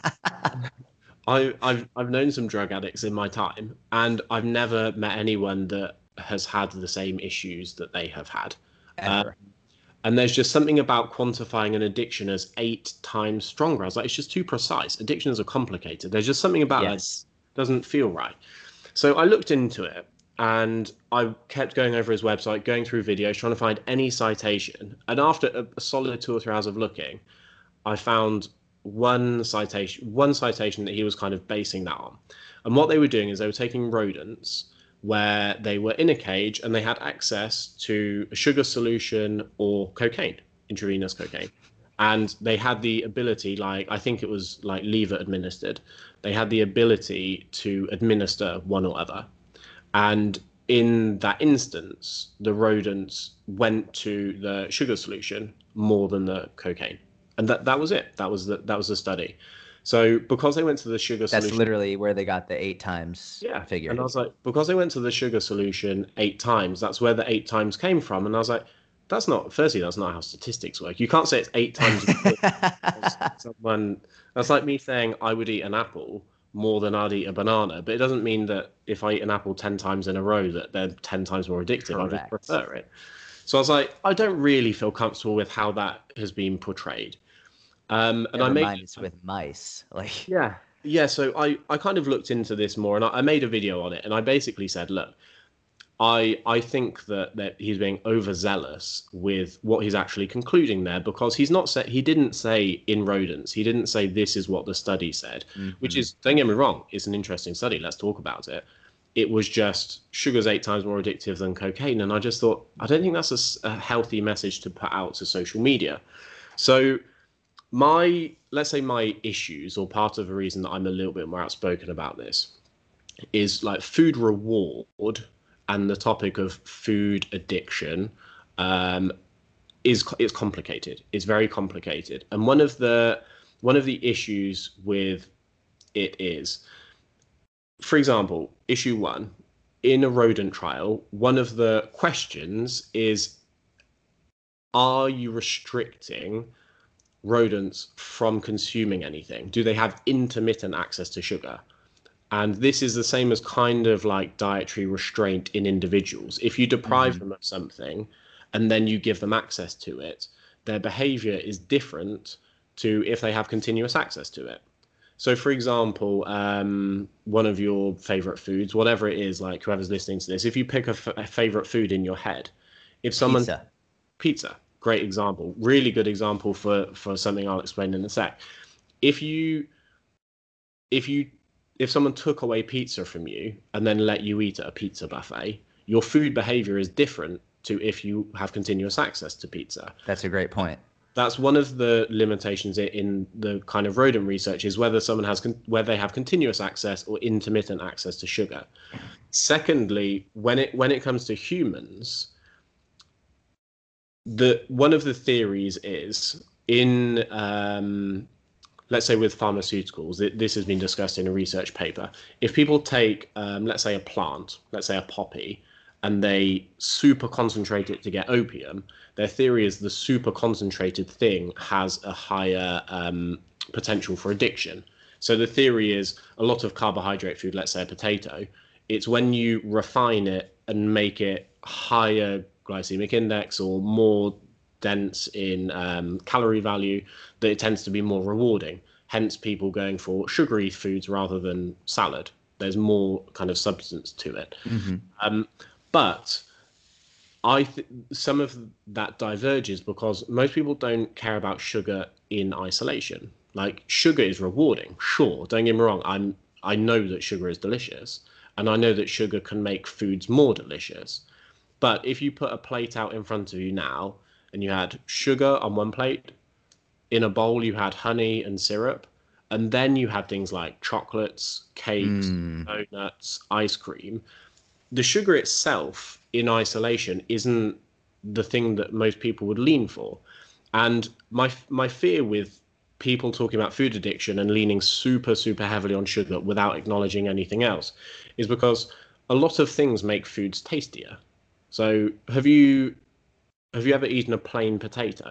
I, I've, I've known some drug addicts in my time, and I've never met anyone that has had the same issues that they have had. Uh, Ever. and there's just something about quantifying an addiction as eight times stronger. I was like, it's just too precise. Addictions are complicated. There's just something about that Yes. doesn't feel right. So I looked into it, and I kept going over his website, going through videos, trying to find any citation. And after a, a solid two or three hours of looking, I found one citation, one citation that he was kind of basing that on. And what they were doing is they were taking rodents where they were in a cage and they had access to a sugar solution or cocaine, intravenous cocaine. And they had the ability, like, I think it was like lever administered, they had the ability to administer one or other. And in that instance, the rodents went to the sugar solution more than the cocaine. And that, that was it. That was the that was the study. So because they went to the sugar That's solution, literally where they got the eight times yeah. figure. And I was like, because they went to the sugar solution eight times, that's where the eight times came from. And I was like, that's not, firstly, that's not how statistics work. You can't say it's eight times because someone, that's like me saying I would eat an apple more than I'd eat a banana. But it doesn't mean that if I eat an apple ten times in a row that they're ten times more addictive. I just Correct. prefer it. So I was like, I don't really feel comfortable with how that has been portrayed. Um, and I Never made mind, it's with mice. Like, yeah. Yeah, so I, I kind of looked into this more, and I, I made a video on it, and I basically said, look, I I think that, that he's being overzealous with what he's actually concluding there, because he's not say, he didn't say in rodents, he didn't say this is what the study said, which mhm. is, don't get me wrong, it's an interesting study, let's talk about it. It was just sugar's eight times more addictive than cocaine, and I just thought, I don't think that's a, a healthy message to put out to social media. So my let's say my issues, or part of the reason that I'm a little bit more outspoken about this, is like food reward and the topic of food addiction. Um, is it's complicated. It's very complicated, and one of the one of the issues with it is, for example, issue one in a rodent trial. One of the questions is, are you restricting rodents from consuming anything? Do they have intermittent access to sugar? And this is the same as kind of like dietary restraint in individuals. If you deprive mm-hmm. them of something and then you give them access to it, their behavior is different to if they have continuous access to it. So, for example, um, one of your favorite foods, whatever it is, like whoever's listening to this, if you pick a, f- a favorite food in your head, if someone... Pizza. Pizza, great example. Really good example for, for something I'll explain in a sec. If you... If you... If someone took away pizza from you and then let you eat at a pizza buffet, your food behavior is different to if you have continuous access to pizza. That's a great point. That's one of the limitations in the kind of rodent research, is whether someone has con- whether they have continuous access or intermittent access to sugar. Secondly, when it when it comes to humans, the one of the theories is in um, let's say with pharmaceuticals, this has been discussed in a research paper. If people take, um, let's say a plant, let's say a poppy, and they super concentrate it to get opium, their theory is the super concentrated thing has a higher um, potential for addiction. So the theory is a lot of carbohydrate food, let's say a potato, it's when you refine it and make it higher glycemic index or more dense in um, calorie value, that it tends to be more rewarding. Hence people going for sugary foods rather than salad. There's more kind of substance to it. Mm-hmm. Um, but I th- some of that diverges because most people don't care about sugar in isolation. Like, sugar is rewarding, sure, don't get me wrong. I'm I know that sugar is delicious, and I know that sugar can make foods more delicious. But if you put a plate out in front of you now, and you had sugar on one plate, in a bowl you had honey and syrup, and then you had things like chocolates, cakes, mm. donuts, ice cream. The sugar itself in isolation isn't the thing that most people would lean for. And my my fear with people talking about food addiction and leaning super, super heavily on sugar without acknowledging anything else is because a lot of things make foods tastier. So have you... Have you ever eaten a plain potato?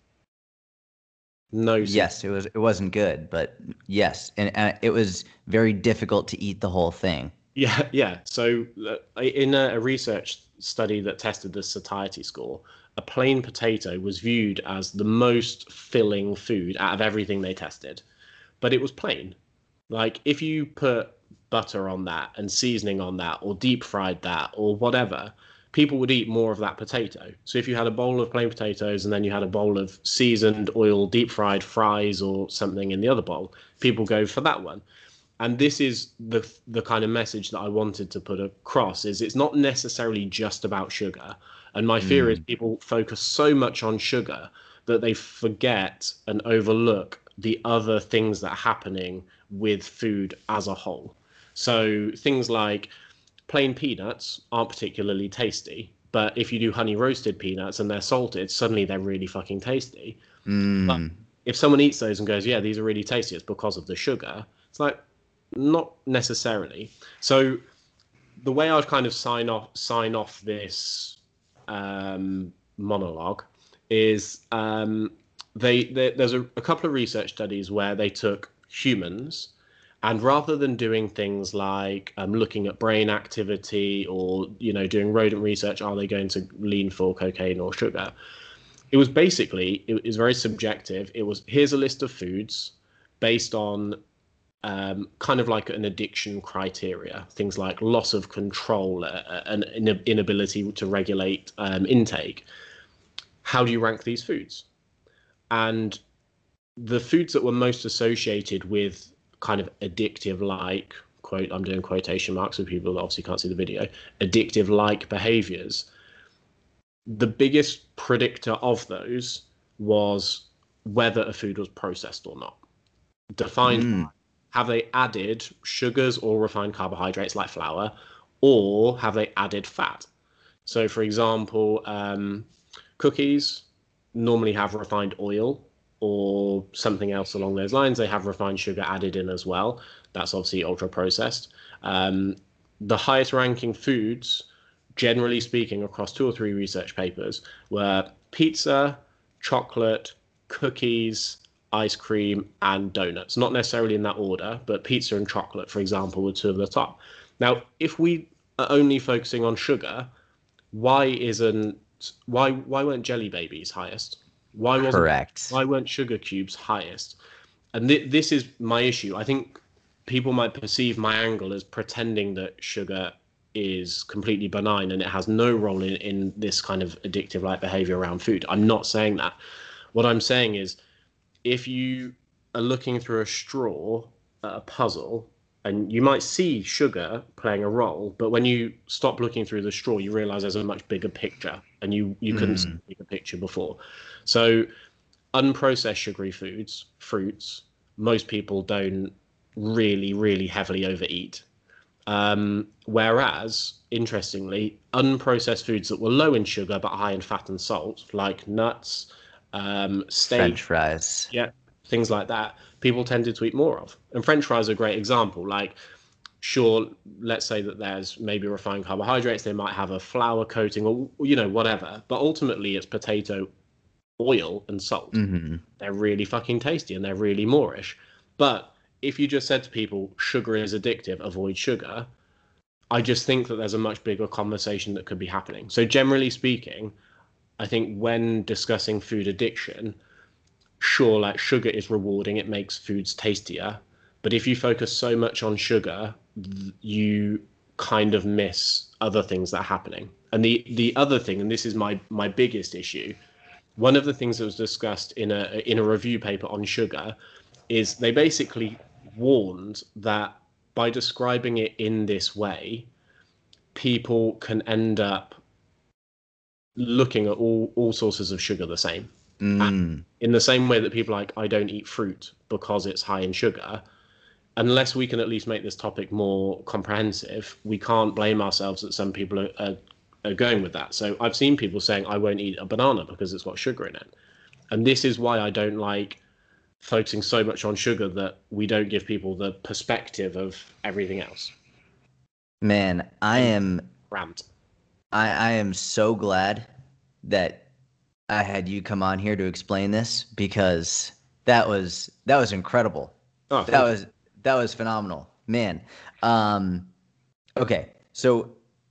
No. Yes, it was. It wasn't good, but yes, and, and it was very difficult to eat the whole thing. Yeah, yeah. So uh, in a, a research study that tested the satiety score, a plain potato was viewed as the most filling food out of everything they tested, but it was plain. Like, if you put butter on that and seasoning on that, or deep fried that, or whatever, people would eat more of that potato. So if you had a bowl of plain potatoes and then you had a bowl of seasoned oil, deep fried fries or something in the other bowl, people go for that one. And this is the the kind of message that I wanted to put across, is it's not necessarily just about sugar. And my fear mm. is people focus so much on sugar that they forget and overlook the other things that are happening with food as a whole. So things like plain peanuts aren't particularly tasty, but if you do honey roasted peanuts and they're salted, suddenly they're really fucking tasty. Mm. But if someone eats those and goes, yeah, these are really tasty, it's because of the sugar. It's like, not necessarily. So the way I'd kind of sign off sign off this um, monologue is um, they, they there's a, a couple of research studies where they took humans, and rather than doing things like um, looking at brain activity or, you know, doing rodent research, are they going to lean for cocaine or sugar? It was basically, it was very subjective. It was, here's a list of foods based on um, kind of like an addiction criteria, things like loss of control, uh, an inability to regulate um, intake. How do you rank these foods? And the foods that were most associated with kind of addictive like, quote, I'm doing quotation marks with people that obviously can't see the video, addictive like behaviors, the biggest predictor of those was whether a food was processed or not. defined Mm. have they added sugars or refined carbohydrates like flour, or have they added fat? So, for example, um, cookies normally have refined oil or something else along those lines. They have refined sugar added in as well. That's obviously ultra processed. Um, the highest ranking foods, generally speaking, across two or three research papers, were pizza, chocolate, cookies, ice cream, and donuts. Not necessarily in that order, but pizza and chocolate, for example, were two of the top. Now, if we are only focusing on sugar, why isn't why why weren't jelly babies highest? Why wasn't Correct. why weren't sugar cubes highest? And th- this is my issue. I think people might perceive my angle as pretending that sugar is completely benign and it has no role in, in this kind of addictive like behavior around food. I'm not saying that. What I'm saying is if you are looking through a straw at a puzzle, and you might see sugar playing a role, but when you stop looking through the straw, you realize there's a much bigger picture, and you you couldn't see Mm. the bigger picture before. So unprocessed sugary foods, fruits, most people don't really, really heavily overeat. Um, whereas, interestingly, unprocessed foods that were low in sugar but high in fat and salt, like nuts, um, steak, French fries. yeah, things like that, people tended to eat more of. And French fries are a great example. Like, sure, let's say that there's maybe refined carbohydrates, they might have a flour coating or, you know, whatever. But ultimately, it's potato oil and salt. Hmm. They're really fucking tasty and they're really moreish. But if you just said to people, sugar is addictive, avoid sugar, I just think that there's a much bigger conversation that could be happening. So, generally speaking, I think when discussing food addiction, sure, like sugar is rewarding, it makes foods tastier. But if you focus so much on sugar, you kind of miss other things that are happening. And the the other thing, and this is my my biggest issue, one of the things that was discussed in a in a review paper on sugar is they basically warned that by describing it in this way, people can end up looking at all all sources of sugar the same. Mm. In the same way that people are like, I don't eat fruit because it's high in sugar, unless we can at least make this topic more comprehensive, we can't blame ourselves that some people are, are, are going with that. So I've seen people saying, I won't eat a banana because it's got sugar in it. And this is why I don't like focusing so much on sugar, that we don't give people the perspective of everything else. Man, I And am rant. I, I am so glad that I had you come on here to explain this because that was that was incredible. Oh, That thank you. was that was phenomenal. Man. Um okay. So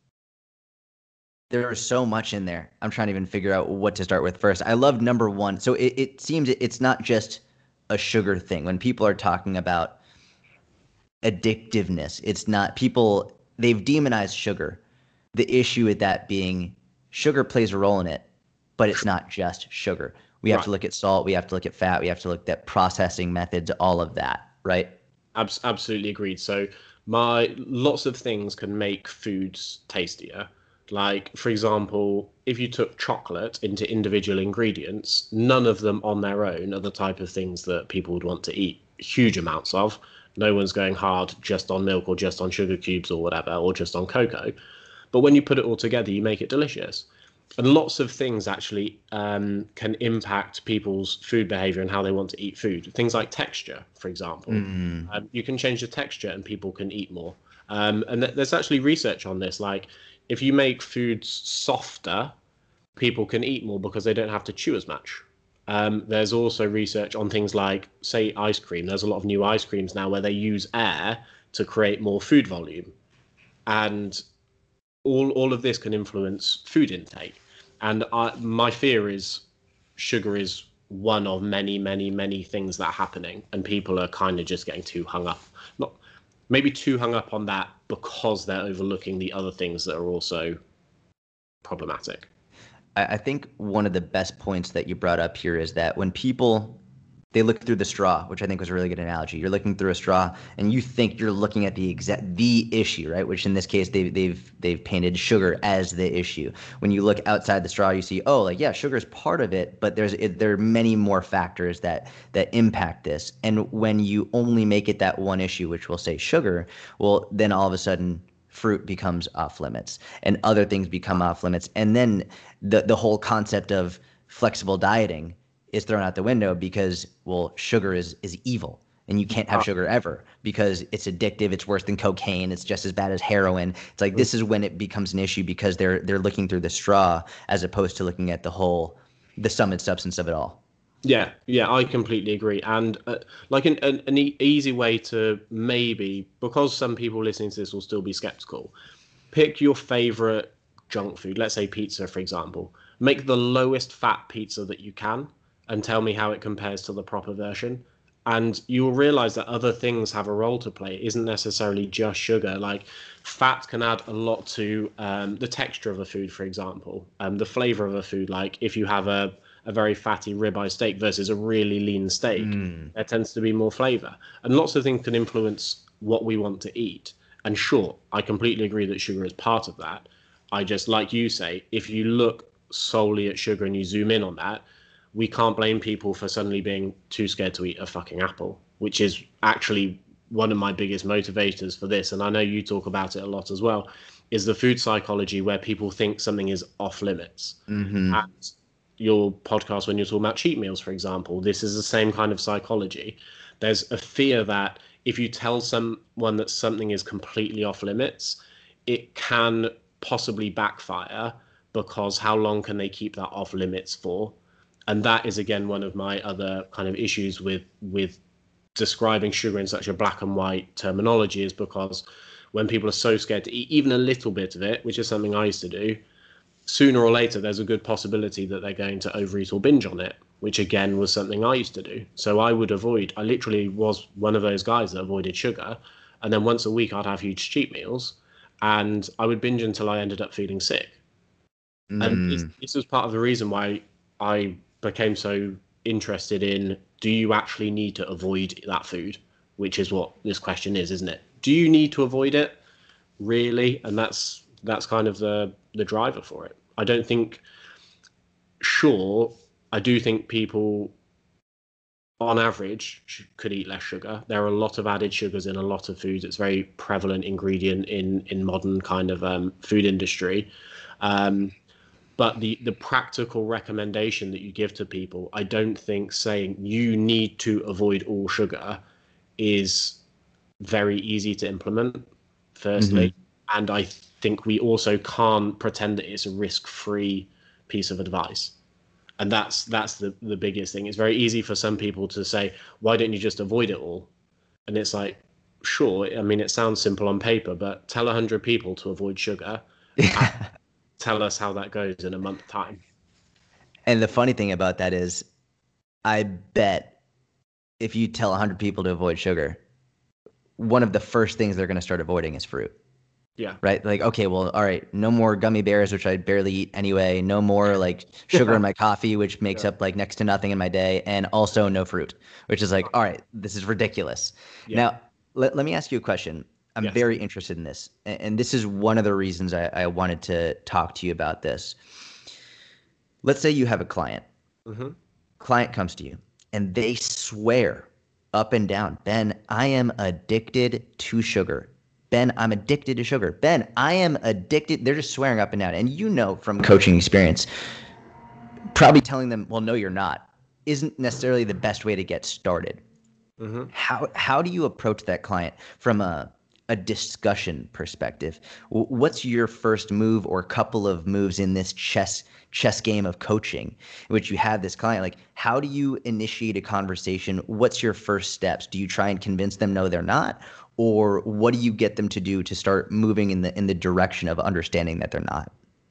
there was so much in there. I'm trying to even figure out what to start with first. I love number one. So it, it seems it's not just a sugar thing. When people are talking about addictiveness, it's not people they've demonized sugar. The issue with that being sugar plays a role in it, but it's not just sugar. We have Right. to look at salt, we have to look at fat, we have to look at processing methods, all of that, right? Abs- absolutely agreed. So my lots of things can make foods tastier. Like, for example, if you took chocolate into individual ingredients, none of them on their own are the type of things that people would want to eat huge amounts of. No one's going hard just on milk or just on sugar cubes or whatever, or just on cocoa. But when you put it all together, you make it delicious. And lots of things actually um, can impact people's food behavior and how they want to eat food. Things like texture, for example. Mm. Um, you can change the texture and people can eat more. Um, and th- there's actually research on this. Like, if you make foods softer, people can eat more because they don't have to chew as much. Um, there's also research on things like, say, ice cream. There's a lot of new ice creams now where they use air to create more food volume. And all all of this can influence food intake. And I, my fear is sugar is one of many, many, many things that are happening, and people are kind of just getting too hung up, not maybe too hung up on that because they're overlooking the other things that are also problematic. I, I think one of the best points that you brought up here is that when people they look through the straw, which I think was a really good analogy. You're looking through a straw, and you think you're looking at the exact the issue, right? Which in this case, they've they've they've painted sugar as the issue. When you look outside the straw, you see, oh, like yeah, sugar is part of it, but there's it, there are many more factors that that impact this. And when you only make it that one issue, which we'll say sugar, well, then all of a sudden fruit becomes off limits, and other things become off limits, and then the the whole concept of flexible dieting is thrown out the window because, well, sugar is is evil and you can't have sugar ever because it's addictive. It's worse than cocaine. It's just as bad as heroin. It's like this is when it becomes an issue because they're they're looking through the straw as opposed to looking at the whole, the sum and substance of it all. Yeah, yeah, I completely agree. And uh, like an, an, an e- easy way to maybe, because some people listening to this will still be skeptical, pick your favorite junk food. Let's say pizza, for example. Make the lowest fat pizza that you can and tell me how it compares to the proper version. And you will realize that other things have a role to play. It isn't necessarily just sugar. Like fat can add a lot to um, the texture of a food, for example, um, the flavor of a food. Like if you have a, a very fatty ribeye steak versus a really lean steak, mm. there tends to be more flavor. And lots of things can influence what we want to eat. And sure, I completely agree that sugar is part of that. I just, like you say, if you look solely at sugar and you zoom in on that, we can't blame people for suddenly being too scared to eat a fucking apple, which is actually one of my biggest motivators for this. And I know you talk about it a lot as well, is the food psychology where people think something is off limits. Mm-hmm. And your podcast, when you're talking about cheat meals, for example, this is the same kind of psychology. There's a fear that if you tell someone that something is completely off limits, it can possibly backfire because how long can they keep that off limits for? And that is, again, one of my other kind of issues with with describing sugar in such a black and white terminology, is because when people are so scared to eat even a little bit of it, which is something I used to do, sooner or later, there's a good possibility that they're going to overeat or binge on it, which, again, was something I used to do. So I would avoid, I literally was one of those guys that avoided sugar. And then once a week, I'd have huge cheat meals and I would binge until I ended up feeling sick. Mm. And this, this was part of the reason why I became so interested in, do you actually need to avoid that food, which is what this question is, isn't it? Do you need to avoid it, really? And that's that's kind of the the driver for it. I don't think, sure, I do think people on average could eat less sugar. There are a lot of added sugars in a lot of foods. It's a very prevalent ingredient in in modern kind of um, food industry. Um, But the, the practical recommendation that you give to people, I don't think saying you need to avoid all sugar is very easy to implement, firstly. Mm-hmm. And I think we also can't pretend that it's a risk-free piece of advice. And that's that's the, the biggest thing. It's very easy for some people to say, why don't you just avoid it all? And it's like, sure, I mean, it sounds simple on paper, but tell one hundred people to avoid sugar. Tell us how that goes in a month's time. And the funny thing about that is, I bet if you tell one hundred people to avoid sugar, one of the first things they're going to start avoiding is fruit. Yeah. Right? Like, okay, well, all right, no more gummy bears, which I barely eat anyway. No more like sugar in my coffee, which makes yeah. up like next to nothing in my day. And also no fruit, which is like, all right, this is ridiculous. Yeah. Now, let, let me ask you a question. I'm yes. very interested in this. And this is one of the reasons I, I wanted to talk to you about this. Let's say you have a client. Mm-hmm. Client comes to you and they swear up and down, Ben, I am addicted to sugar. Ben, I'm addicted to sugar. Ben, I am addicted. They're just swearing up and down. And you know from coaching experience, probably telling them, well, no, you're not, isn't necessarily the best way to get started. Mm-hmm. How how do you approach that client from a a discussion perspective? What's your first move or couple of moves in this chess chess game of coaching in which you have this client? Like, how do you initiate a conversation? What's your first steps? Do you try and convince them no, they're not? Or what do you get them to do to start moving in the in the direction of understanding that they're not?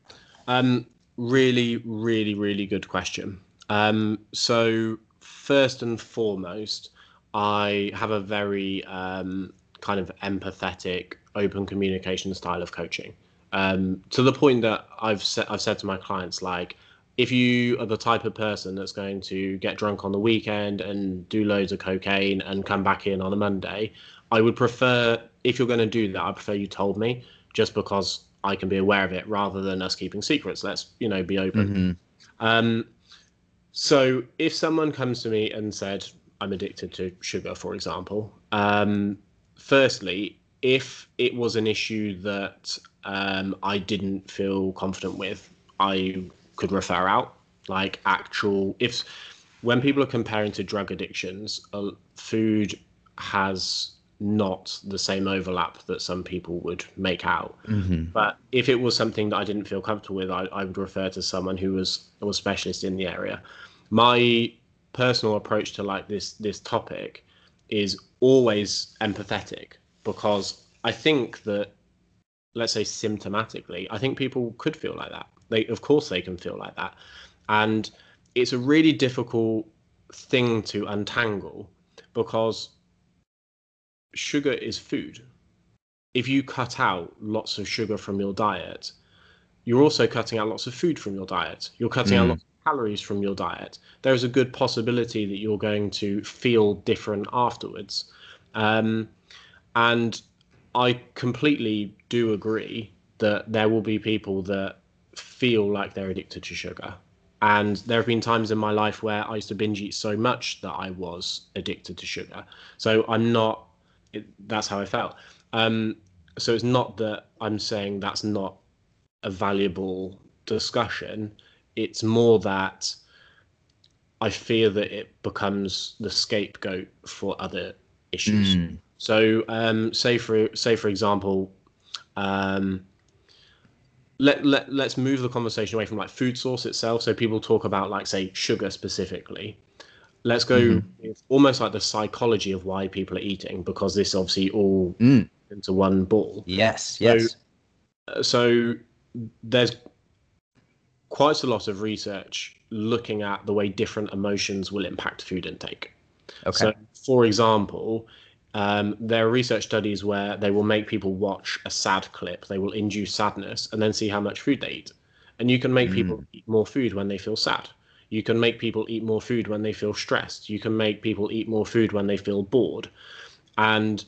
Um, really, really, really good question. Um, so first and foremost, I have a very um, kind of empathetic, open communication style of coaching, um, to the point that I've said I've said to my clients, like, if you are the type of person that's going to get drunk on the weekend and do loads of cocaine and come back in on a Monday, I would prefer, if you're going to do that, I prefer you told me, just because I can be aware of it rather than us keeping secrets. Let's, you know, be open. Mm-hmm. Um, so if someone comes to me and said, I'm addicted to sugar, for example, um, firstly, if it was an issue that um, I didn't feel confident with, I could refer out. Like actual, if when people are comparing to drug addictions, uh, food has not the same overlap that some people would make out. Mm-hmm. But if it was something that I didn't feel comfortable with, I, I would refer to someone who was was specialist in the area. My personal approach to like this this topic is always empathetic, because I think that, let's say symptomatically, I think people could feel like that. They, of course, they can feel like that, and it's a really difficult thing to untangle, because sugar is food. If you cut out lots of sugar from your diet, you're also cutting out lots of food from your diet. You're cutting out Mm. lots of calories from your diet. There is a good possibility that you're going to feel different afterwards. Um, and I completely do agree that there will be people that feel like they're addicted to sugar. And there have been times in my life where I used to binge eat so much that I was addicted to sugar. So I'm not, it, that's how I felt. Um, so it's not that I'm saying that's not a valuable discussion. It's more that I fear that it becomes the scapegoat for other issues. Mm. So, um, say for say for example, um, let let let's move the conversation away from like food source itself. So people talk about like say sugar specifically. Let's go Mm-hmm. with almost like the psychology of why people are eating, because this obviously all Mm. into one ball. Yes, So yes. so there's quite a lot of research looking at the way different emotions will impact food intake. Okay. So, for example, um, there are research studies where they will make people watch a sad clip, they will induce sadness, and then see how much food they eat. And you can make people Mm. eat more food when they feel sad. You can make people eat more food when they feel stressed. You can make people eat more food when they feel bored. And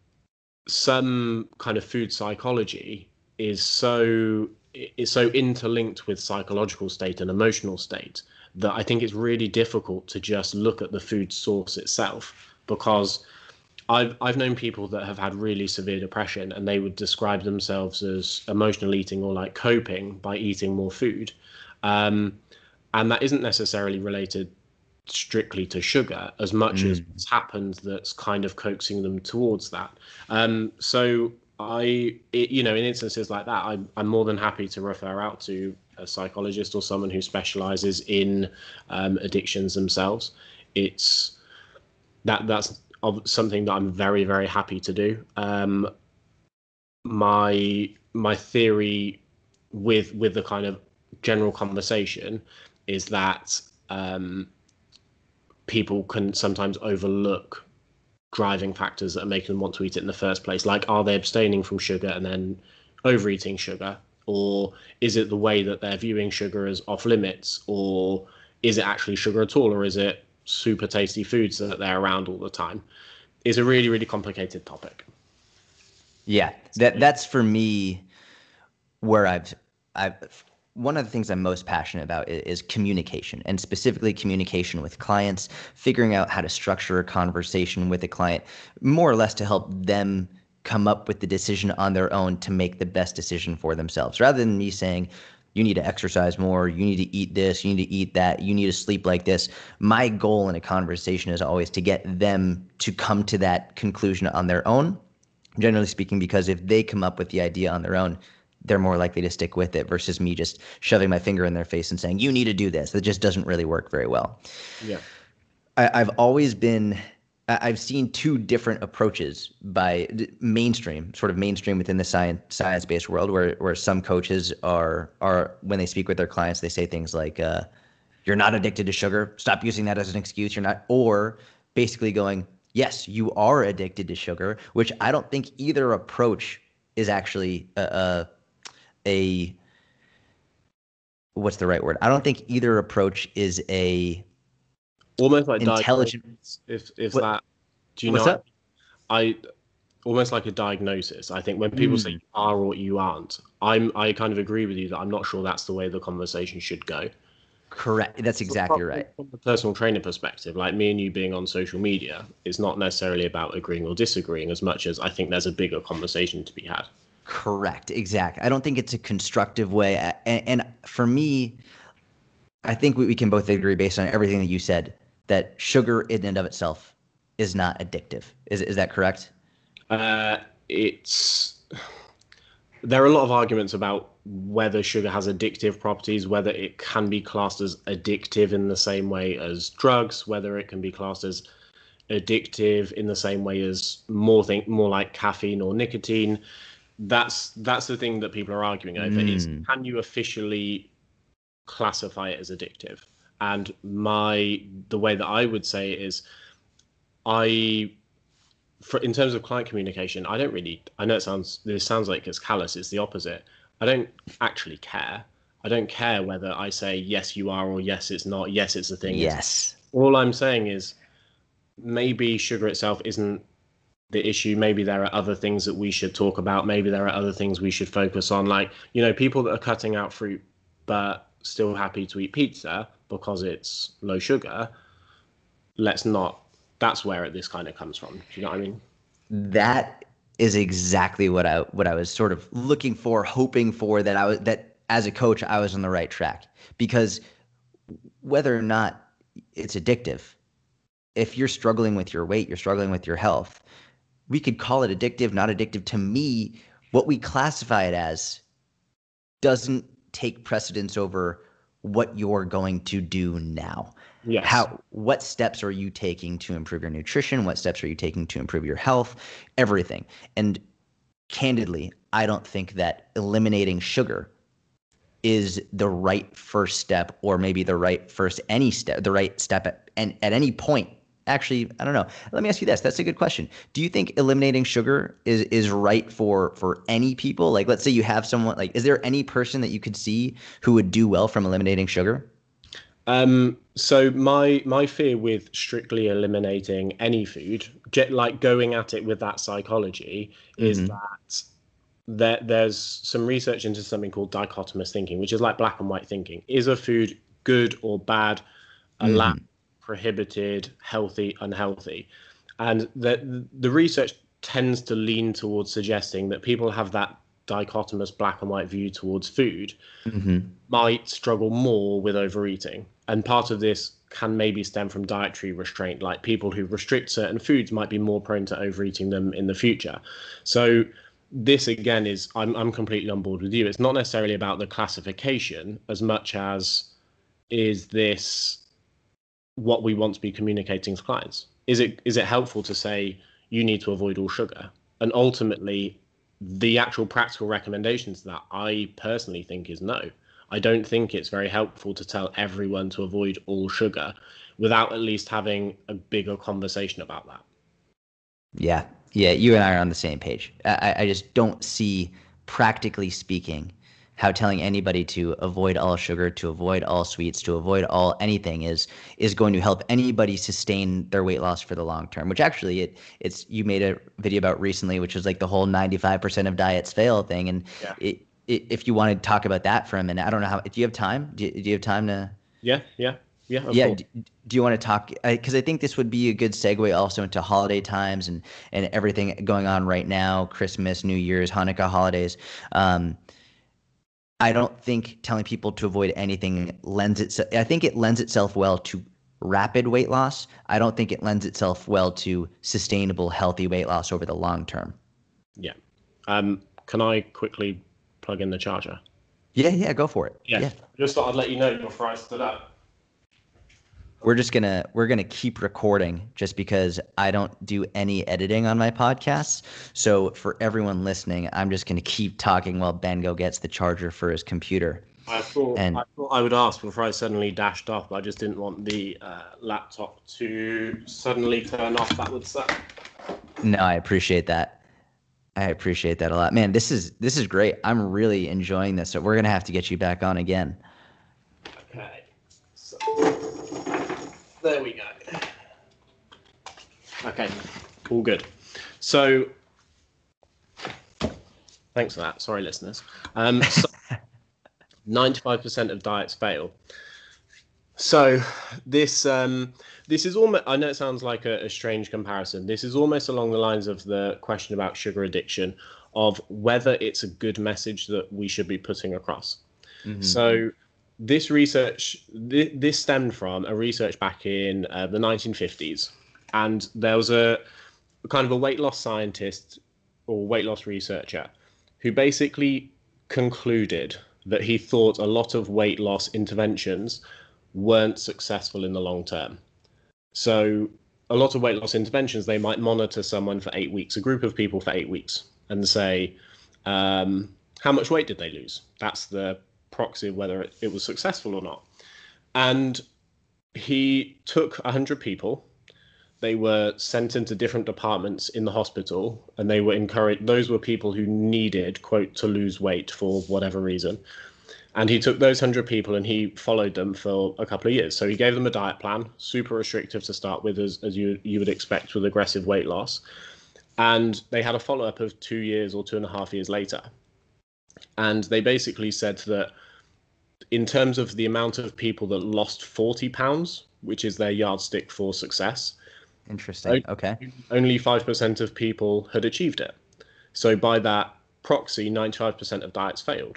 some kind of food psychology is so is so interlinked with psychological state and emotional state that I think it's really difficult to just look at the food source itself, because I've I've known people that have had really severe depression and they would describe themselves as emotional eating or like coping by eating more food, um, and that isn't necessarily related strictly to sugar as much as Mm. what's happened that's kind of coaxing them towards that. Um, so I, it, you know, in instances like that, I'm, I'm more than happy to refer out to a psychologist or someone who specializes in um, addictions themselves. It's that that's something that I'm very, very happy to do. Um, my my theory with with the kind of general conversation is that um, people can sometimes overlook driving factors that are making them want to eat it in the first place. Like, are they abstaining from sugar and then overeating sugar? Or is it the way that they're viewing sugar as off limits? Or is it actually sugar at all? Or is it super tasty foods that they're around all the time? It's a really, really complicated topic. Yeah, that that's for me where I've I've one of the things I'm most passionate about is, is communication, and specifically communication with clients, figuring out how to structure a conversation with a client, more or less to help them come up with the decision on their own to make the best decision for themselves, rather than me saying, you need to exercise more, you need to eat this, you need to eat that, you need to sleep like this. My goal in a conversation is always to get them to come to that conclusion on their own, generally speaking, because if they come up with the idea on their own, they're more likely to stick with it versus me just shoving my finger in their face and saying, you need to do this. That just doesn't really work very well. Yeah. I, I've always been, I- I've seen two different approaches by d- mainstream, sort of mainstream within the science science-based world, where where some coaches are are when they speak with their clients, they say things like, uh, "You're not addicted to sugar. Stop using that as an excuse. You're not," or basically going, "Yes, you are addicted to sugar," which I don't think either approach is actually a, a a what's the right word? I don't think either approach is a Almost like intelligent. diagnosis, if if What that. Do you what's know what up? I mean? I almost like a diagnosis. I think when people say Mm, you are or you aren't, I'm I kind of agree with you that I'm not sure that's the way the conversation should go. correct. That's So exactly from, right. from the personal trainer perspective, like me and you being on social media, it's not necessarily about agreeing or disagreeing as much as I think there's a bigger conversation to be had. Correct. Exactly. I don't think it's a constructive way. And, and for me, I think we, we can both agree based on everything that you said that sugar in and of itself is not addictive. Is is that correct? Uh, it's There are a lot of arguments about whether sugar has addictive properties, whether it can be classed as addictive in the same way as drugs, whether it can be classed as addictive in the same way as more think more like caffeine or nicotine. That's that's the thing that people are arguing over is, Mm, can you officially classify it as addictive? And my the way that I would say it is, I for in terms of client communication, I don't really. I know it sounds this sounds like it's callous. It's the opposite. I don't actually care. I don't care whether I say yes you are or yes it's not. Yes it's a thing. It's yes. all I'm saying is maybe sugar itself isn't the issue. Maybe there are other things that we should talk about. Maybe there are other things we should focus on. Like, you know, people that are cutting out fruit but still happy to eat pizza because it's low sugar. Let's not. That's where this kind of comes from. Do you know what I mean? That is exactly what I what I was sort of looking for, hoping for that I was that as a coach I was on the right track because whether or not it's addictive, if you're struggling with your weight, you're struggling with your health, we could call it addictive, not addictive. To me, what we classify it as doesn't take precedence over what you're going to do now. Yes. How what steps are you taking to improve your nutrition? What steps are you taking to improve your health? Everything. And candidly, I don't think that eliminating sugar is the right first step or maybe the right first any step, the right step at, and at any point. Actually, I don't know. Let me ask you this. That's a good question. Do you think eliminating sugar is is right for for any people? Like, let's say you have someone like, is there any person that you could see who would do well from eliminating sugar? Um, so my my fear with strictly eliminating any food, jet like going at it with that psychology, is Mm-hmm. that there there's some research into something called dichotomous thinking, which is like black and white thinking. Is a food good or bad, allowed, Mm-hmm. prohibited, healthy, unhealthy? And the the research tends to lean towards suggesting that people have that dichotomous black and white view towards food Mm-hmm. might struggle more with overeating. And part of this can maybe stem from dietary restraint, like people who restrict certain foods might be more prone to overeating them in the future. So this again is I'm I'm completely on board with you. It's not necessarily about the classification as much as, is this what we want to be communicating to clients? Is it is it helpful to say you need to avoid all sugar? And ultimately, the actual practical recommendations to that, I personally think, is no. I don't think it's very helpful to tell everyone to avoid all sugar without at least having a bigger conversation about that. Yeah. Yeah. You and I are on the same page. I, I just don't see, practically speaking, how telling anybody to avoid all sugar, to avoid all sweets, to avoid all anything is is going to help anybody sustain their weight loss for the long term. Which actually, it it's you made a video about recently, which was like the whole ninety-five percent of diets fail thing. And Yeah. it, it, if you want to talk about that for a minute, I don't know how. Do you have time? Do you, do you have time to? Yeah, yeah, yeah, of Yeah. course. Do, do you want to talk? Because I, I think this would be a good segue also into holiday times and and everything going on right now, Christmas, New Year's, Hanukkah holidays. Um, I don't think telling people to avoid anything lends itself. I think it lends itself well to rapid weight loss. I don't think it lends itself well to sustainable, healthy weight loss over the long term. Yeah. Um, can I quickly plug in the charger? Yeah, yeah, go for it. Yeah. Yeah. Just thought I'd let you know before I stood up. We're just gonna we're gonna keep recording just because I don't do any editing on my podcasts. So for everyone listening, I'm just gonna keep talking while Ben go gets the charger for his computer. I thought And I thought I would ask before I suddenly dashed off, but I just didn't want the uh, laptop to suddenly turn off. That would suck. no, I appreciate that. I appreciate that a lot. Man, this is this is great. I'm really enjoying this. So we're gonna have to get you back on again. Okay, so there we go. Okay, all good. So thanks for that. Sorry, listeners. Um, so ninety-five percent of diets fail. So this um, this is almost, I know it sounds like a, a strange comparison. This is almost along the lines of the question about sugar addiction, of whether it's a good message that we should be putting across. Mm-hmm. So this research, th- this stemmed from a research back in uh, the nineteen fifties. And there was a kind of a weight loss scientist or weight loss researcher who basically concluded that he thought a lot of weight loss interventions weren't successful in the long term. So a lot of weight loss interventions, they might monitor someone for eight weeks, a group of people for eight weeks, and say, um, how much weight did they lose? That's the proxy of whether it, it was successful or not. And he took one hundred people. They were sent into different departments in the hospital, and they were encouraged. Those were people who needed, quote, to lose weight for whatever reason. And he took those one hundred people and he followed them for a couple of years. So he gave them a diet plan, super restrictive to start with, as, as you, you would expect with aggressive weight loss. And they had a follow-up of two years or two and a half years later. And they basically said that in terms of the amount of people that lost forty pounds, which is their yardstick for success. Interesting. Okay. Only five percent of people had achieved it. So by that proxy, ninety-five percent of diets failed.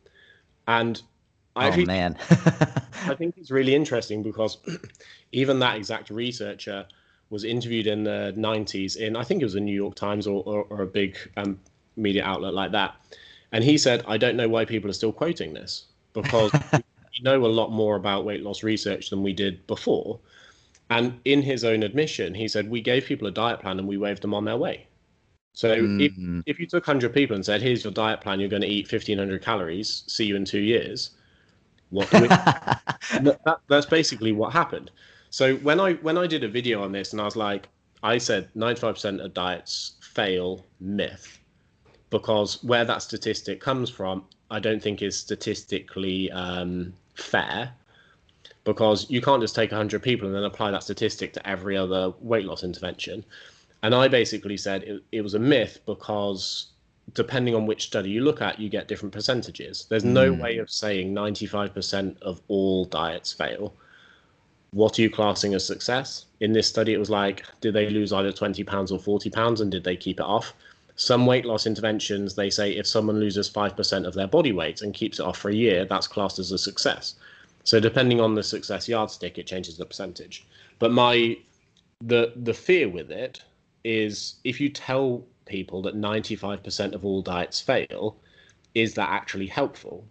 And I oh, actually, man. I think it's really interesting because even that exact researcher was interviewed in the nineties in, I think it was the New York Times or, or, or a big um, media outlet like that. And he said, I don't know why people are still quoting this, because we know a lot more about weight loss research than we did before. And in his own admission, he said, we gave people a diet plan and we waved them on their way. So mm-hmm. if, if you took one hundred people and said, here's your diet plan, you're going to eat fifteen hundred calories, see you in two years. What do we... that, that's basically what happened. So when I when I did a video on this and I was like, I said ninety-five percent of diets fail, myth, because where that statistic comes from, I don't think is statistically um, fair, because you can't just take one hundred people and then apply that statistic to every other weight loss intervention. And I basically said it, it was a myth because depending on which study you look at, you get different percentages. There's no mm. way of saying ninety-five percent of all diets fail. What are you classing as success? In this study, it was like, did they lose either twenty pounds or forty pounds and did they keep it off? Some weight loss interventions, they say if someone loses five percent of their body weight and keeps it off for a year, that's classed as a success. So depending on the success yardstick, it changes the percentage. But my the the fear with it is if you tell people that ninety-five percent of all diets fail, is that actually helpful?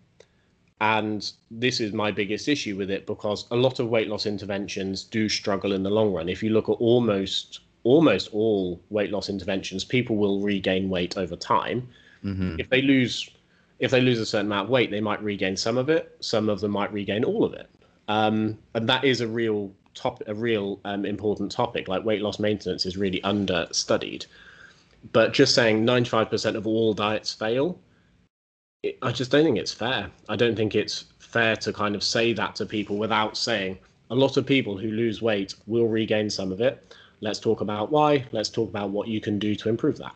And this is my biggest issue with it, because a lot of weight loss interventions do struggle in the long run. If you look at almost almost all weight loss interventions, people will regain weight over time. Mm-hmm. If they lose if they lose a certain amount of weight, they might regain some of it. Some of them might regain all of it. Um, and that is a real top, a real um, important topic. Like weight loss maintenance is really understudied. But just saying ninety-five percent of all diets fail, it, I just don't think it's fair. I don't think it's fair to kind of say that to people without saying a lot of people who lose weight will regain some of it. Let's talk about why. Let's talk about what you can do to improve that.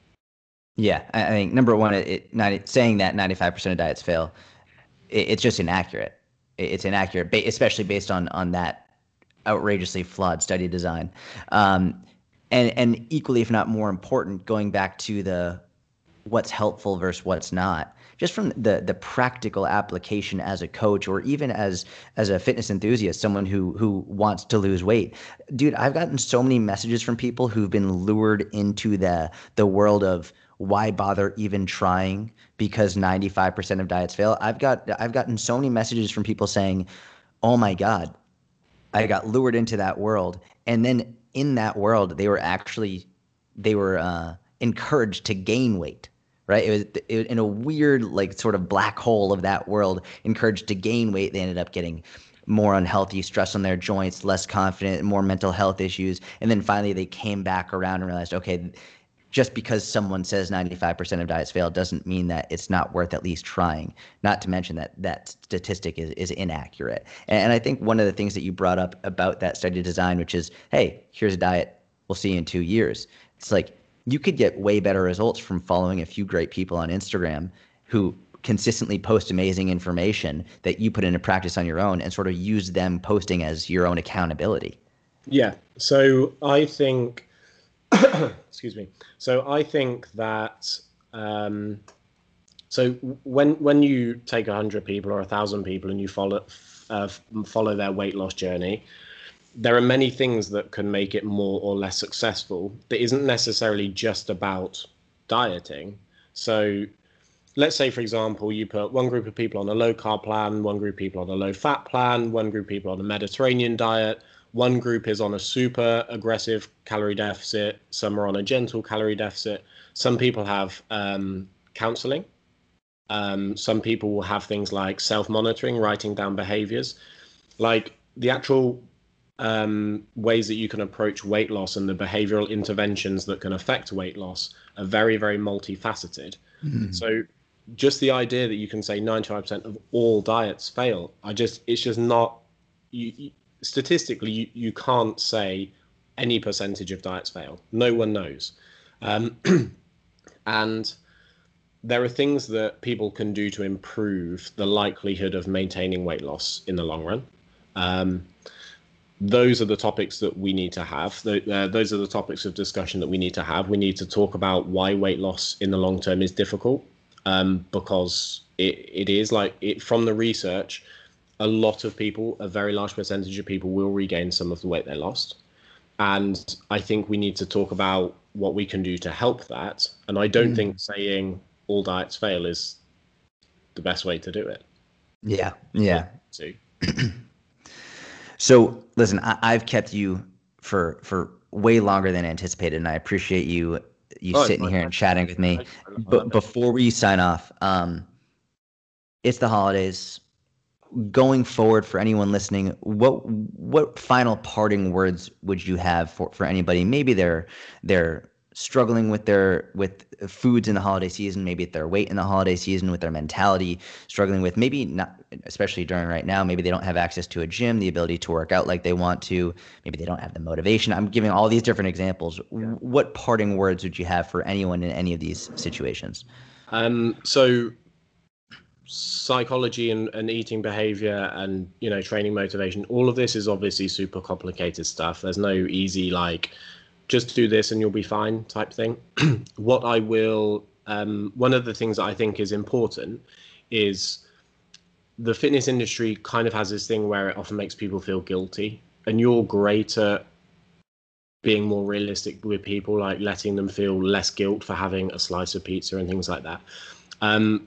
Yeah, I think number one, it, it ninety, saying that ninety-five percent of diets fail, it, it's just inaccurate. It, it's inaccurate, ba- especially based on on that outrageously flawed study design. Um, and and equally, if not more important, going back to the what's helpful versus what's not, just from the the practical application as a coach or even as as a fitness enthusiast, someone who who wants to lose weight. Dude, I've gotten so many messages from people who've been lured into the the world of why bother even trying because ninety-five percent of diets fail. I've got I've gotten so many messages from people saying, "Oh my God, I got lured into that world." And then in that world, they were actually they were uh, encouraged to gain weight. Right? It was it, in a weird, like, sort of black hole of that world, encouraged to gain weight. They ended up getting more unhealthy, stress on their joints, less confident, more mental health issues. And then finally they came back around and realized, okay, just because someone says ninety-five percent of diets fail doesn't mean that it's not worth at least trying, not to mention that that statistic is, is inaccurate. And, and I think one of the things that you brought up about that study design, which is, hey, here's a diet, we'll see you in two years. It's like you could get way better results from following a few great people on Instagram who consistently post amazing information that you put into practice on your own and sort of use them posting as your own accountability. Yeah. So I think, excuse me. So I think that, um, so when, when you take a hundred people or a thousand people and you follow, uh, follow their weight loss journey, there are many things that can make it more or less successful that isn't necessarily just about dieting. So let's say, for example, you put one group of people on a low carb plan, one group of people on a low fat plan, one group of people on a Mediterranean diet, one group is on a super aggressive calorie deficit, some are on a gentle calorie deficit. Some people have um, counseling. Um, some people will have things like self-monitoring, writing down behaviors. Like the actual um, ways that you can approach weight loss and the behavioral interventions that can affect weight loss are very, very multifaceted. Mm-hmm. So just the idea that you can say ninety-five percent of all diets fail, I just, it's just not, you, you statistically, you, you can't say any percentage of diets fail. No one knows. Um, and there are things that people can do to improve the likelihood of maintaining weight loss in the long run. Um, those are the topics that we need to have. The, uh, those are the topics of discussion that we need to have. We need to talk about why weight loss in the long term is difficult, um, because it, it is like it, from the research, a lot of people, a very large percentage of people will regain some of the weight they lost. And I think we need to talk about what we can do to help that. And I don't mm. think saying all diets fail is the best way to do it. Yeah. Yeah. So listen, I, I've kept you for, for way longer than anticipated, and I appreciate you, you oh, sitting here and chatting with me. But before we sign off, um, it's the holidays. Going forward, for anyone listening, what what final parting words would you have for, for anybody? Maybe they're they're struggling with their with foods in the holiday season, maybe their weight in the holiday season, with their mentality, struggling with maybe not, especially during right now, maybe they don't have access to a gym, the ability to work out like they want to, maybe they don't have the motivation. I'm giving all these different examples. Yeah. What parting words would you have for anyone in any of these situations? Um, so psychology and, and eating behavior and, you know, training motivation, all of this is obviously super complicated stuff. There's no easy, like, just do this and you'll be fine type thing. What I will, um, one of the things that I think is important is the fitness industry kind of has this thing where it often makes people feel guilty, and you're great at being more realistic with people, like letting them feel less guilt for having a slice of pizza and things like that. Um,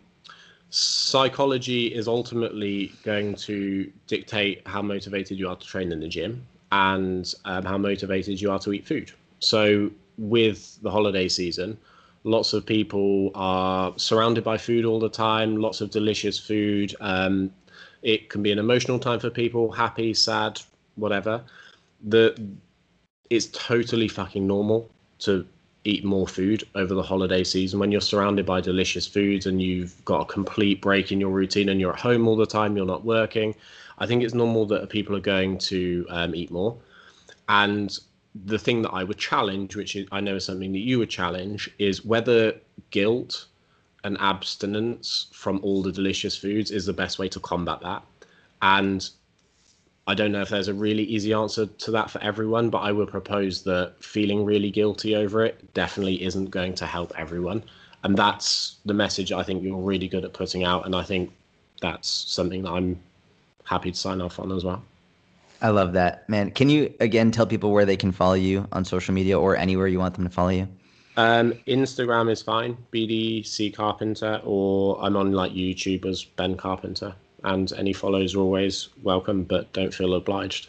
Psychology is ultimately going to dictate how motivated you are to train in the gym and um, how motivated you are to eat food. So with the holiday season, lots of people are surrounded by food all the time, lots of delicious food. Um, it can be an emotional time for people, happy, sad, whatever. The, it's totally fucking normal to eat more food over the holiday season when you're surrounded by delicious foods and you've got a complete break in your routine and you're at home all the time, you're not working. I think it's normal that people are going to um, eat more. And the thing that I would challenge, which is, I know is something that you would challenge, is whether guilt and abstinence from all the delicious foods is the best way to combat that. And I don't know if there's a really easy answer to that for everyone, but I would propose that feeling really guilty over it definitely isn't going to help everyone. And that's the message I think you're really good at putting out. And I think that's something that I'm happy to sign off on as well. I love that, man. Can you, again, tell people where they can follow you on social media or anywhere you want them to follow you? Um, Instagram is fine, B D C Carpenter, or I'm on like YouTube as Ben Carpenter. And any follows are always welcome, but don't feel obliged.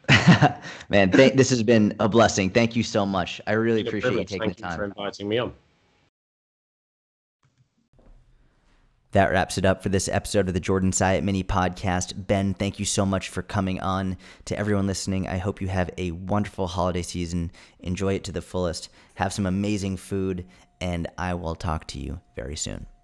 Man, th- this has been a blessing. Thank you so much. I really appreciate you taking Thank the time. Thank you for inviting me on. That wraps it up for this episode of the Jordan Syatt Mini Podcast. Ben, thank you so much for coming on. To everyone listening, I hope you have a wonderful holiday season. Enjoy it to the fullest. Have some amazing food, and I will talk to you very soon.